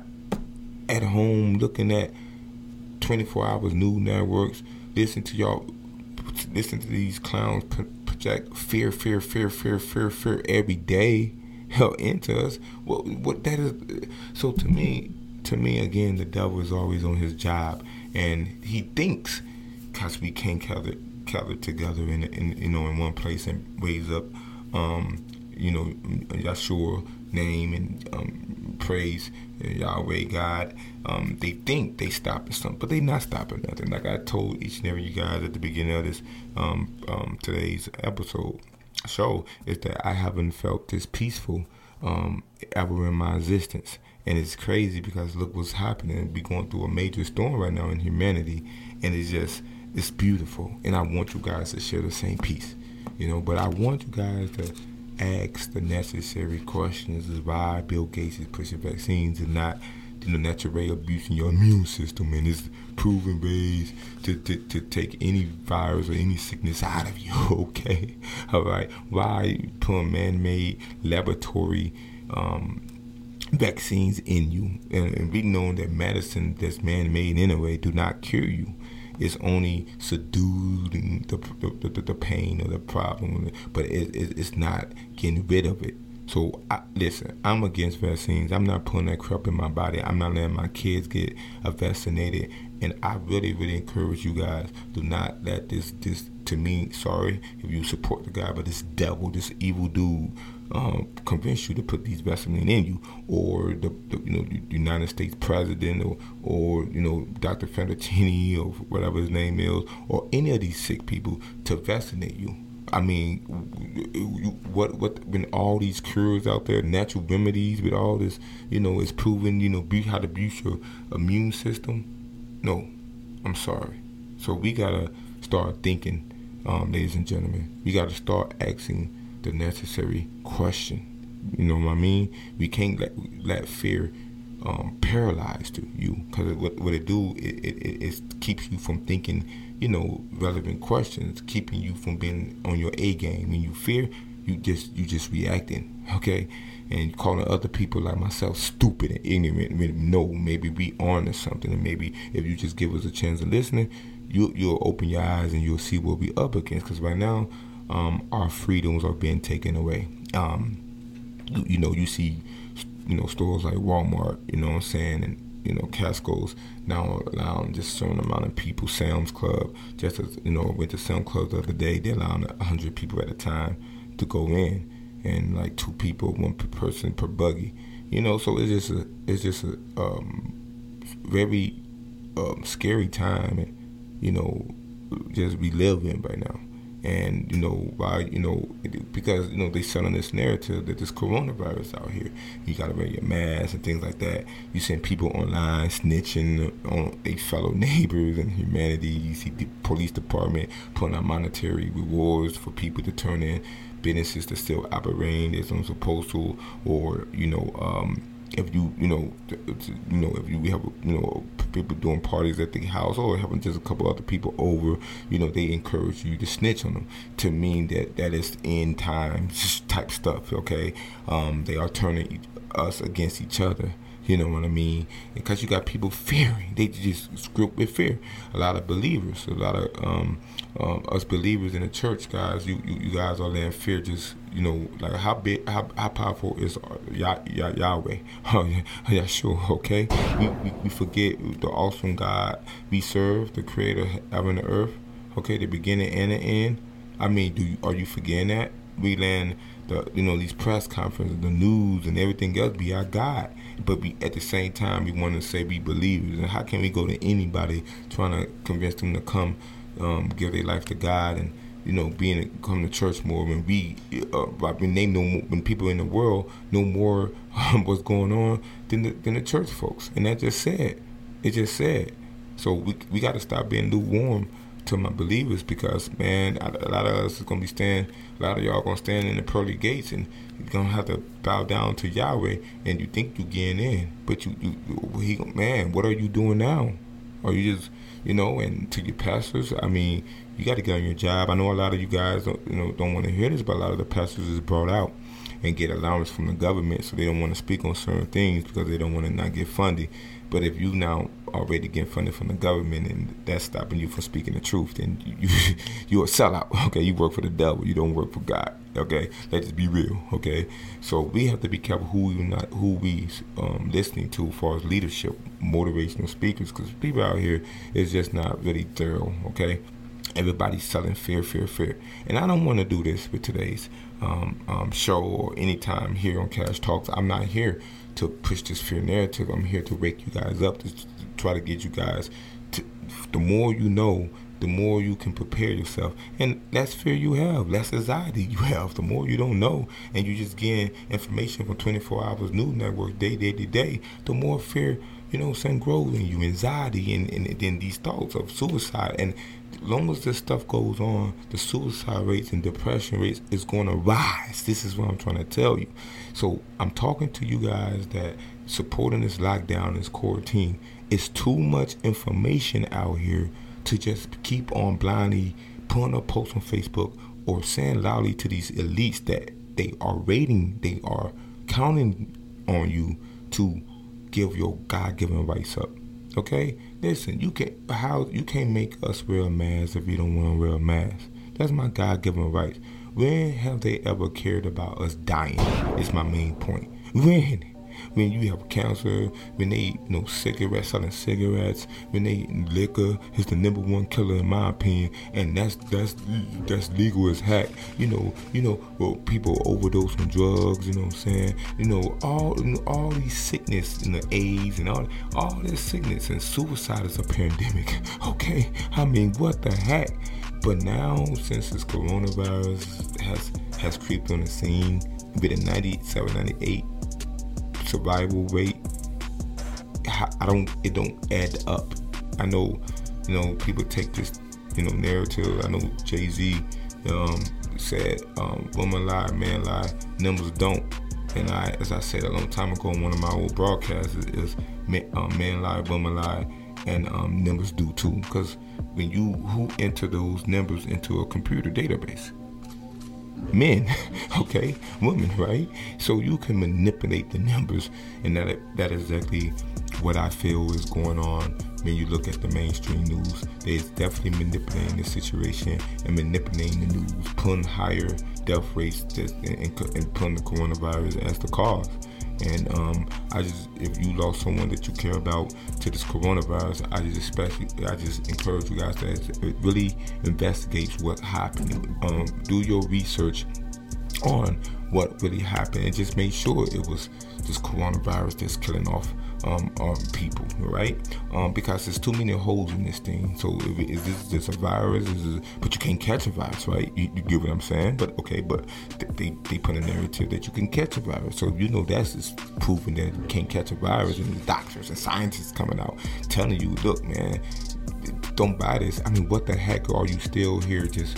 at home looking at twenty-four hours news networks, listen to y'all, listen to these clowns project fear, fear, fear, fear, fear, fear every day. into us. What what that is? So to me, to me again, the devil is always on his job, and he thinks because we can't gather gather together in, in you know in one place and raise up, um, you know, Yahshua name and um, praise Yahweh God. Um, they think they stopping something, but they not stopping nothing. Like I told each and every you guys at the beginning of this um, um, today's episode show, is that I haven't felt this peaceful um, ever in my existence. And it's crazy because look what's happening. We're going through a major storm right now in humanity, and it's just, it's beautiful. And I want you guys to share the same peace, you know. But I want you guys to ask the necessary questions: is why Bill Gates is pushing vaccines and not, you know, natural way abusing your immune system, and it's proven ways to, to, to take any virus or any sickness out of you, okay? All right. Why putting man-made laboratory um, vaccines in you, and, and we know that medicine that's man-made anyway do not cure you. It's only subduing the the, the, the pain or the problem, but it, it, it's not getting rid of it. So I, listen, I'm against vaccines. I'm not putting that crap in my body. I'm not letting my kids get vaccinated, and I really, really encourage you guys, do not let this this to me. Sorry if you support the guy, but this devil, this evil dude, um, convince you to put these vaccines in you, or the, the you know the United States president, or or you know Doctor Fettuccine, or whatever his name is, or any of these sick people to vaccinate you. I mean, what what when all these cures out there, natural remedies with all this, you know, it's proven, you know, how to boost your immune system. No, I'm sorry. So we gotta start thinking, um, ladies and gentlemen. We gotta start asking the necessary question. You know what I mean? We can't let let fear um, paralyze to you, because what what it do, it, it it keeps you from thinking, you know, relevant questions, keeping you from being on your A game. When you fear, you just you just reacting, okay, and calling other people like myself stupid and ignorant. When no, maybe we on to something, and maybe if you just give us a chance of listening, you you'll open your eyes and you'll see what we up against. Because right now, um, our freedoms are being taken away. Um, you, you know, you see, you know, stores like Walmart, you know what I'm saying, and you know, Casco's now allowing just a certain amount of people. Sam's Club, just as, you know, went to Sam's Club the other day, they're allowing one hundred people at a time to go in, and like two people, one per person per buggy, you know. So it's just a, it's just a um, very um, scary time, and you know, just we live in right now. And, you know, why, you know, because, you know, they selling this narrative that this coronavirus out here, you got to wear your mask and things like that. You send people online snitching on their fellow neighbors and humanity. You see the police department putting out monetary rewards for people to turn in businesses that still operating as I'm supposed to, or, you know, um, if you, you know, you know, if you we have, you know, people doing parties at the house, or having just a couple other people over, you know, they encourage you to snitch on them, to mean that that is end times type stuff. Okay, um, they are turning us against each other. You know what I mean? Because you got people fearing. They just script with fear. A lot of believers, a lot of um, um, us believers in the church, guys. You, you, you guys are letting fear just, you know, like how big, how, how powerful is Yah, Yah, Yahweh? Oh yeah, yeah, sure. Okay, we, we we forget the awesome God we serve, the Creator of heaven and earth. Okay, the beginning and the end. I mean, do you, are you forgetting that? We land the, you know, these press conferences, the news, and everything else be our God. But we, at the same time, we want to say we believers. And how can we go to anybody trying to convince them to come, um, give their life to God, and, you know, being come to church more, when we, uh, when they know, when people in the world know more um, what's going on than the, than the church folks. And that just said, it just said. So we we got to stop being lukewarm to my believers, because, man, a lot of us is going to be standing, a lot of y'all going to stand in the pearly gates, and you're going to have to bow down to Yahweh, and you think you're getting in, but you, you he, man, what are you doing now? Are you just, you know, and to your pastors, I mean, you got to get on your job. I know a lot of you guys don't, you know, don't want to hear this, but a lot of the pastors is brought out and get allowance from the government, so they don't want to speak on certain things because they don't want to not get funded. But if you now already get funded from the government, and that's stopping you from speaking the truth, then you, you you're a sellout. Okay, you work for the devil. You don't work for God. Okay, let's just be real. Okay, so we have to be careful who we not who we um, listening to as far as leadership, motivational speakers, because people out here is just not really thorough. Okay, everybody's selling fear, fear, fear, and I don't want to do this with today's um, um, show or any time here on Cash Talks. I'm not here to push this fear narrative. I'm here to wake you guys up, to, to try to get you guys to. The more you know, the more you can prepare yourself. And less fear you have, less anxiety you have. The more you don't know and you just getting information from twenty-four hours news network day, day to day, the more fear, you know, saying grows in you, anxiety, and, and then these thoughts of suicide. And as long as this stuff goes on, the suicide rates and depression rates is going to rise. This is what I'm trying to tell you. So I'm talking to you guys that supporting this lockdown, this quarantine, it's too much information out here to just keep on blindly putting up posts on Facebook or saying loudly to these elites that they are rating, they are counting on you to give your God-given rights up. Okay? Listen, you can't how you can't make us wear a mask if you don't want to wear a mask. That's my God-given rights. When have they ever cared about us dying? Is my main point. When? When you have cancer, when they, you know, cigarettes, selling cigarettes, when they liquor is the number one killer in my opinion, and that's that's that's legal as heck. You know, you know, well, people overdose on drugs. You know what I'm saying? You know, all you know, all these sickness and the AIDS and all all this sickness and suicide is a pandemic. Okay, I mean, what the heck? But now, since this coronavirus has has creeped on the scene, with a ninety-seven, ninety-eight survival rate, I don't, it don't add up. I know, you know, people take this, you know, narrative. I know Jay-Z um, said, um, woman lie, man lie, numbers don't. And I, as I said a long time ago in one of my old broadcasts, is, is um, man lie, woman lie, and um, numbers do too. Because when you, who enter those numbers into a computer database? Men, okay, women, right? So you can manipulate the numbers, and that that is exactly what I feel is going on when you look at the mainstream news. They're definitely manipulating the situation and manipulating the news, putting higher death rates and, and, and putting the coronavirus as the cause. And um, I just, if you lost someone that you care about to this coronavirus, I just especially, I just encourage you guys to really investigate what happened. Um, do your research on what really happened, and just make sure it was this coronavirus that's killing off um, um, people, right? Um, because there's too many holes in this thing. So if, is this just a virus? Is this, but you can't catch a virus, right? You, you get what I'm saying? But okay, but they they put a narrative that you can catch a virus. So if you know that's just proving that you can't catch a virus, and the doctors and scientists coming out telling you, look, man, don't buy this. I mean, what the heck are you still here just,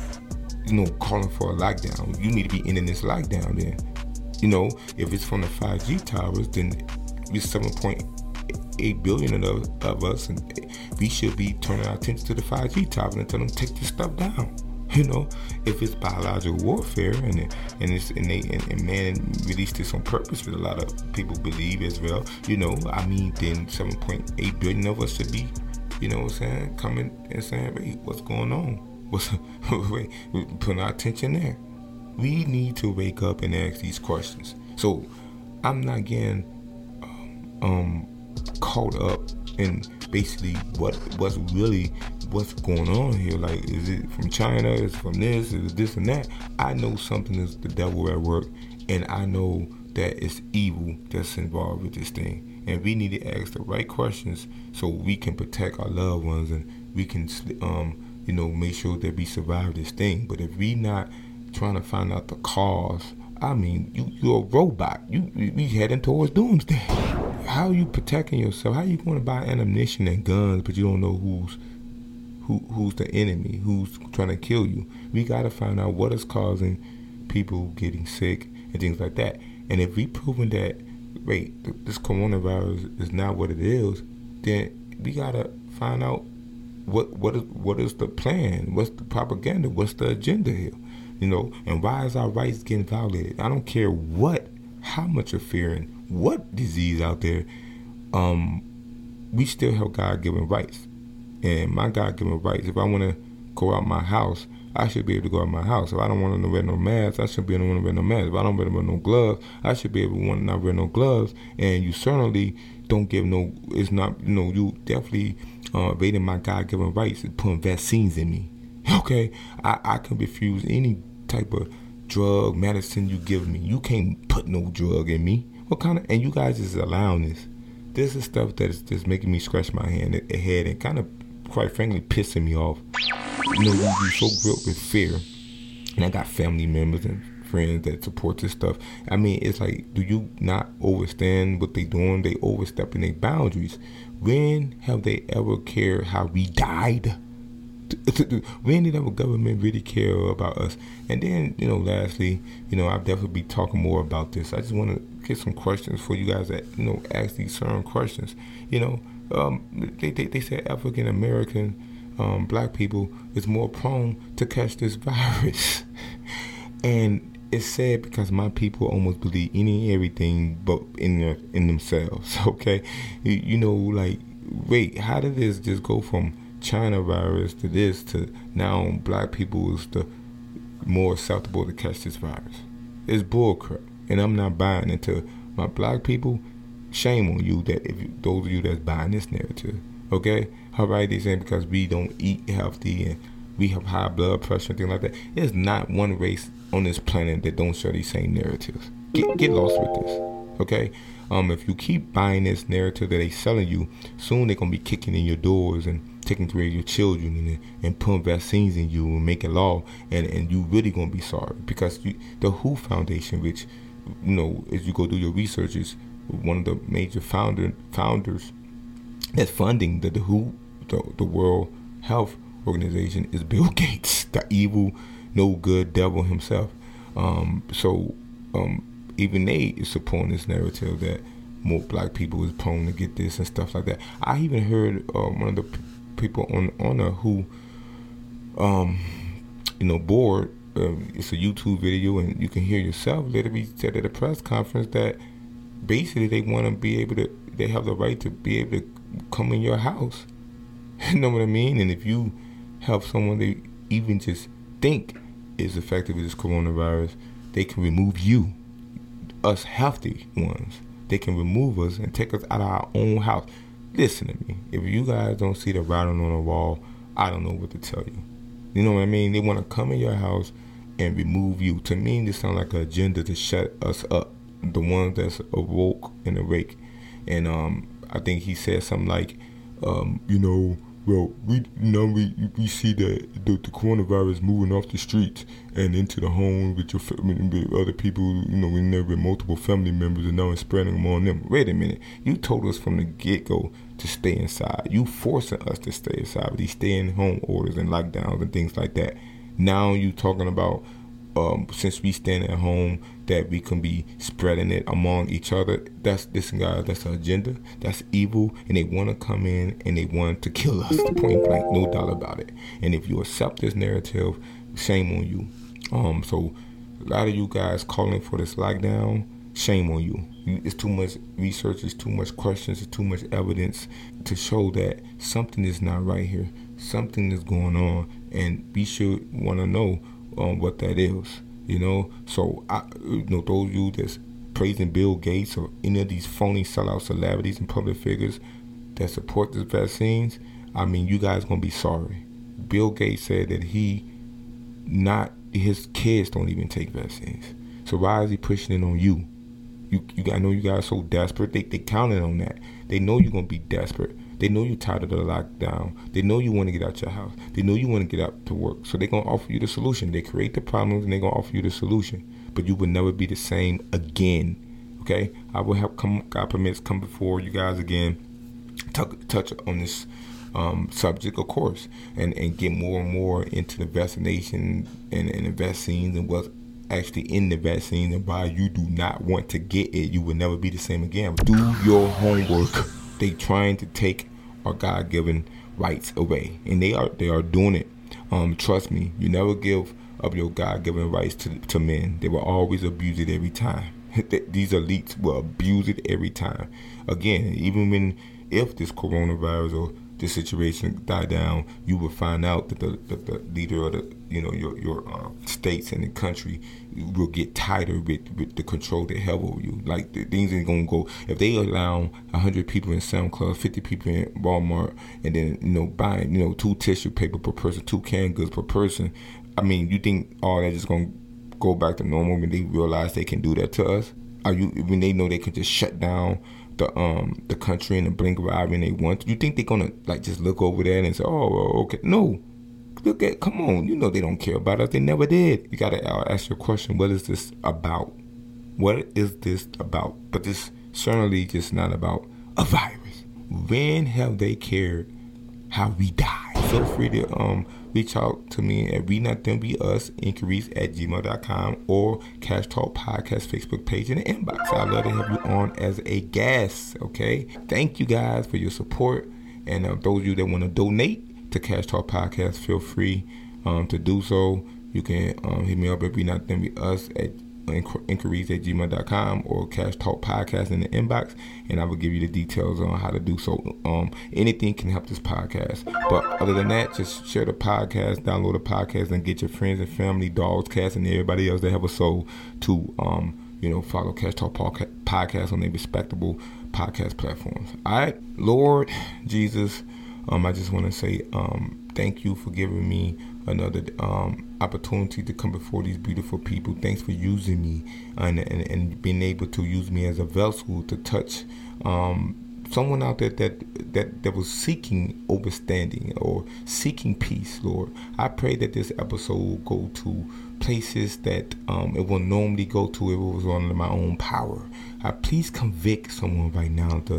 you know, calling for a lockdown? You need to be ending this lockdown then. You know, if it's from the five G towers, then it's seven point eight billion of, of us, and we should be turning our attention to the five G towers and tell them take this stuff down. You know, if it's biological warfare and and it's and they and, and man released this on purpose, what a lot of people believe as well. You know, I mean, then seven point eight billion of us should be, you know what I'm saying, coming and saying, wait, what's going on? What's wait, putting our attention there. We need to wake up and ask these questions. So I'm not getting um, um, caught up in basically what what's really what's going on here. Like, is it from China? Is it from this? Is it this and that? I know something is the devil at work, and I know that it's evil that's involved with this thing. And we need to ask the right questions so we can protect our loved ones, and we can, um, you know, make sure that we survive this thing. But if we not trying to find out the cause, I mean, you, you're a robot. You, we heading towards doomsday. How are you protecting yourself? How are you going to buy ammunition and guns, but you don't know who's who who's the enemy, who's trying to kill you? We got to find out what is causing people getting sick and things like that. And if we proven that, wait, this coronavirus is not what it is, then we got to find out what what is what is the plan, what's the propaganda, what's the agenda here. You know, and why is our rights getting violated? I don't care what, how much you're fearing, what disease out there, um, we still have God-given rights. And my God-given rights, if I want to go out my house, I should be able to go out of my house. If I don't want to wear no mask, I should be able to wear no mask. If I don't want to wear no gloves, I should be able to want to not wear no gloves. And you certainly don't give no, it's not, you know, you definitely uh, evading my God-given rights and putting vaccines in me. Okay? I, I can refuse any type of drug, medicine you give me. You can't put no drug in me. What kind of, and you guys is allowing this. This is stuff that is just making me scratch my hand, head and kind of, quite frankly, pissing me off. You know, you, you're so gripped with fear. And I got family members and friends that support this stuff. I mean, it's like, do you not understand what they doing? They overstepping their boundaries. When have they ever cared how we died? When did our government really care about us? And then, you know, lastly, you know, I'll definitely be talking more about this. I just want to get some questions for you guys that, you know, ask these certain questions. You know, um, they, they, they said African American um, black people is more prone to catch this virus. And it's sad because my people almost believe any and everything but in their, in themselves, okay? You, you know, like, wait, how did this just go from China virus to this to now black people is the more susceptible to catch this virus? It's bullcrap, and I'm not buying into my black people. Shame on you that if you, those of you that's buying this narrative, okay? All right, they saying because we don't eat healthy and we have high blood pressure and things like that. There's not one race on this planet that don't share these same narratives. Get get lost with this, okay? Um, if you keep buying this narrative that they selling you, soon they're gonna be kicking in your doors and taking care of your children and and putting vaccines in you and making law, and, and you really gonna be sorry because you, the W H O Foundation, which, you know, as you go do your research, is one of the major founder founders that's funding the, the W H O, the, the World Health Organization, is Bill Gates, the evil, no good devil himself. Um, so um, even they is supporting this narrative that more black people is prone to get this and stuff like that. I even heard uh, one of the p- people on on the W H O, um, you know, board. Uh, it's a YouTube video, and you can hear yourself literally said at a press conference that basically they want to be able to. They have the right to be able to come in your house. You know what I mean? And if you help someone they even just think is affected with this coronavirus, they can remove you, us healthy ones. They can remove us and take us out of our own house. Listen to me. If you guys don't see the writing on the wall, I don't know what to tell you. You know what I mean? They want to come in your house and remove you. To me, this sounds like an agenda to shut us up, the ones that's awoke and awake. And um, I think he said something like, um, you know, well, we now we we see that the, the coronavirus moving off the streets and into the home with your with other people. You know, we never with multiple family members, and now it's spreading them on them. Wait a minute, you told us from the get go to stay inside. You forcing us to stay inside with these stay-in-home orders and lockdowns and things like that. Now you talking about um, since we stand at home that we can be spreading it among each other. That's this guys. That's the agenda. That's evil, and they want to come in and they want to kill us. Point blank, no doubt about it. And if you accept this narrative, shame on you. Um, so a lot of you guys calling for this lockdown, shame on you. It's too much research. It's too much questions. It's too much evidence to show that something is not right here. Something is going on, and we should want to know um, what that is. You know, so I, you know, those of you that's praising Bill Gates or any of these phony sellout celebrities and public figures that support these vaccines, I mean, you guys gonna be sorry. Bill Gates said that he not his kids don't even take vaccines. So why is he pushing it on you? You, you I know you guys are so desperate. They they counted on that. They know you're gonna be desperate. They know you're tired of the lockdown. They know you want to get out your house. They know you want to get out to work. So they're going to offer you the solution. They create the problems and they're going to offer you the solution. But you will never be the same again. Okay? I will have come, God permits, come before you guys again, touch, touch on this um, subject, of course, and, and get more and more into the vaccination and, and the vaccines and what's actually in the vaccines and why you do not want to get it. You will never be the same again. Do your homework. They trying to take our God-given rights away, and they are they are doing it. Um, trust me, you never give up your God-given rights to to men. They will always abuse it every time. These elites will abuse it every time. Again, even when if this coronavirus or the situation die down, you will find out that the, the, the leader of the, you know, your your uh, states and the country will get tighter with, with the control they have over you. Like, the things ain't gonna go. If they allow one hundred people in Sam's Club, fifty people in Walmart, and then, you know, buying, you know, two tissue paper per person, two canned goods per person, I mean, you think all that is gonna go back to normal when they realize they can do that to us? Are you, when they know they can just shut down the um the country in the blink of an eye when they want to? You think they're gonna, like, just look over there and say, oh, okay? No. Look at, come on, you know they don't care about us. They never did. You gotta uh, ask your question, what is this about? What is this about? But this certainly just not about a virus. When have they cared how we die? Feel free to um reach out to me at We Not Them Be Us, Increase at gmail dot com, or Cash Talk Podcast Facebook page in the inbox. I'd love to have you on as a guest, okay? Thank you guys for your support. And uh, those of you that want to donate to Cash Talk Podcast, feel free um, to do so. You can um, hit me up at We Not Them Be Us at inquiries at gmail dot com or Cash Talk Podcast in the inbox, and I will give you the details on how to do so. Um, anything can help this podcast. But other than that, just share the podcast, download the podcast, and get your friends and family, dogs, cats, and everybody else that have a soul to um, you know, follow Cash Talk Podcast on their respectable podcast platforms. All right, Lord Jesus, um, I just want to say um, thank you for giving me another um, opportunity to come before these beautiful people. Thanks for using me and, and, and being able to use me as a vessel to touch um, someone out there that, that, that was seeking understanding or seeking peace, Lord. I pray that this episode will go to places that um, it will normally go to if it was under my own power. I please convict someone right now to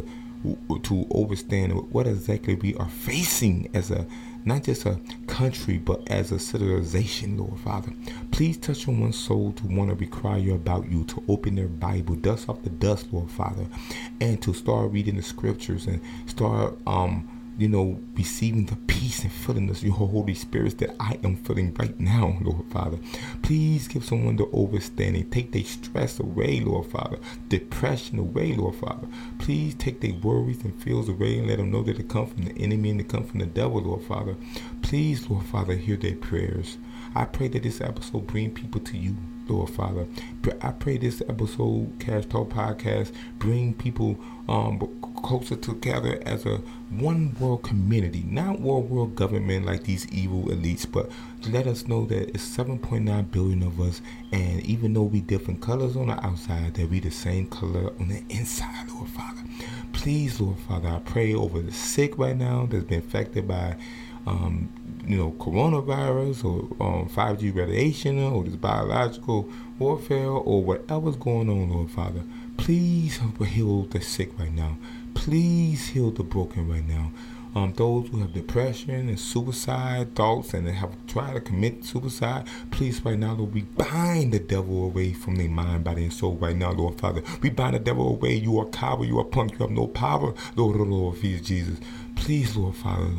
to understand what exactly we are facing as a, not just a country, but as a civilization, Lord Father. Please touch on one soul to want to require about you, to open their Bible, dust off the dust, Lord Father, and to start reading the scriptures and start, um, you know, receiving the peace and feeling this, your Holy Spirit that I am feeling right now, Lord Father. Please give someone the understanding. Take their stress away, Lord Father. Depression away, Lord Father. Please take their worries and fears away and let them know that they come from the enemy and they come from the devil, Lord Father. Please, Lord Father, hear their prayers. I pray that this episode bring people to you, Lord Father. I pray this episode, Cash Talk Podcast, bring people um, closer together as a one world community, not world world government like these evil elites, but let us know that it's seven point nine billion of us, and even though we different colors on the outside, that we the same color on the inside, Lord Father. Please, Lord Father, I pray over the sick right now that's been affected by um, you know, coronavirus or um, five G radiation or this biological warfare or whatever's going on, Lord Father. Please heal the sick right now. Please heal the broken right now. Um, those who have depression and suicide thoughts and have tried to commit suicide, please right now, Lord, we bind the devil away from their mind, body, and soul right now, Lord Father. We bind the devil away. You are a coward. You are punk. You have no power, Lord, Lord, Lord, Jesus. Please, Lord Father,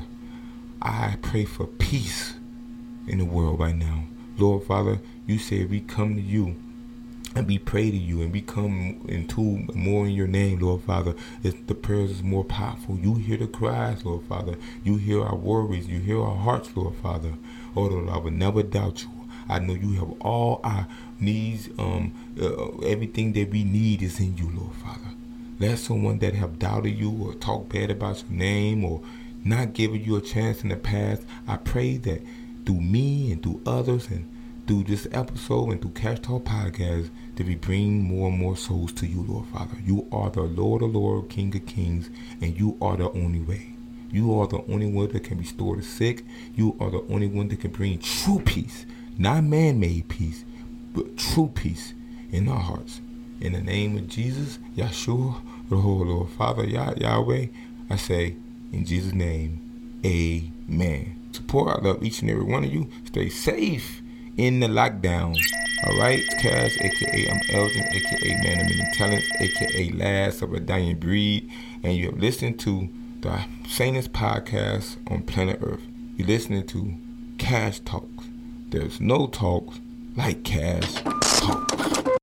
I pray for peace in the world right now. Lord Father, you said we come to you and we pray to you and we come into more in your name, Lord Father. It's, the prayers is more powerful. You hear the cries, Lord Father. You hear our worries. You hear our hearts, Lord Father. Oh, Lord, I will never doubt you. I know you have all our needs. Um, uh, everything that we need is in you, Lord Father. Let someone that have doubted you or talked bad about your name or not giving you a chance in the past, I pray that through me and through others and through this episode and through Cash Talk Podcast, that we bring more and more souls to you, Lord Father. You are the Lord of Lords, King of Kings, and you are the only way. You are the only one that can restore the sick. You are the only one that can bring true peace, not man-made peace, but true peace in our hearts. In the name of Jesus, Yeshua, Lord, Lord Father, Yah, Yahweh, I say, in Jesus' name, amen. Support, I love each and every one of you. Stay safe in the lockdown. All right, Cash, a k a. I'm Elgin, a k a. Man of Many Talents, a k a. Last of a Dying Breed. And you're listening to the sanest podcast on planet Earth. You're listening to Cash Talks. There's no talks like Cash Talks.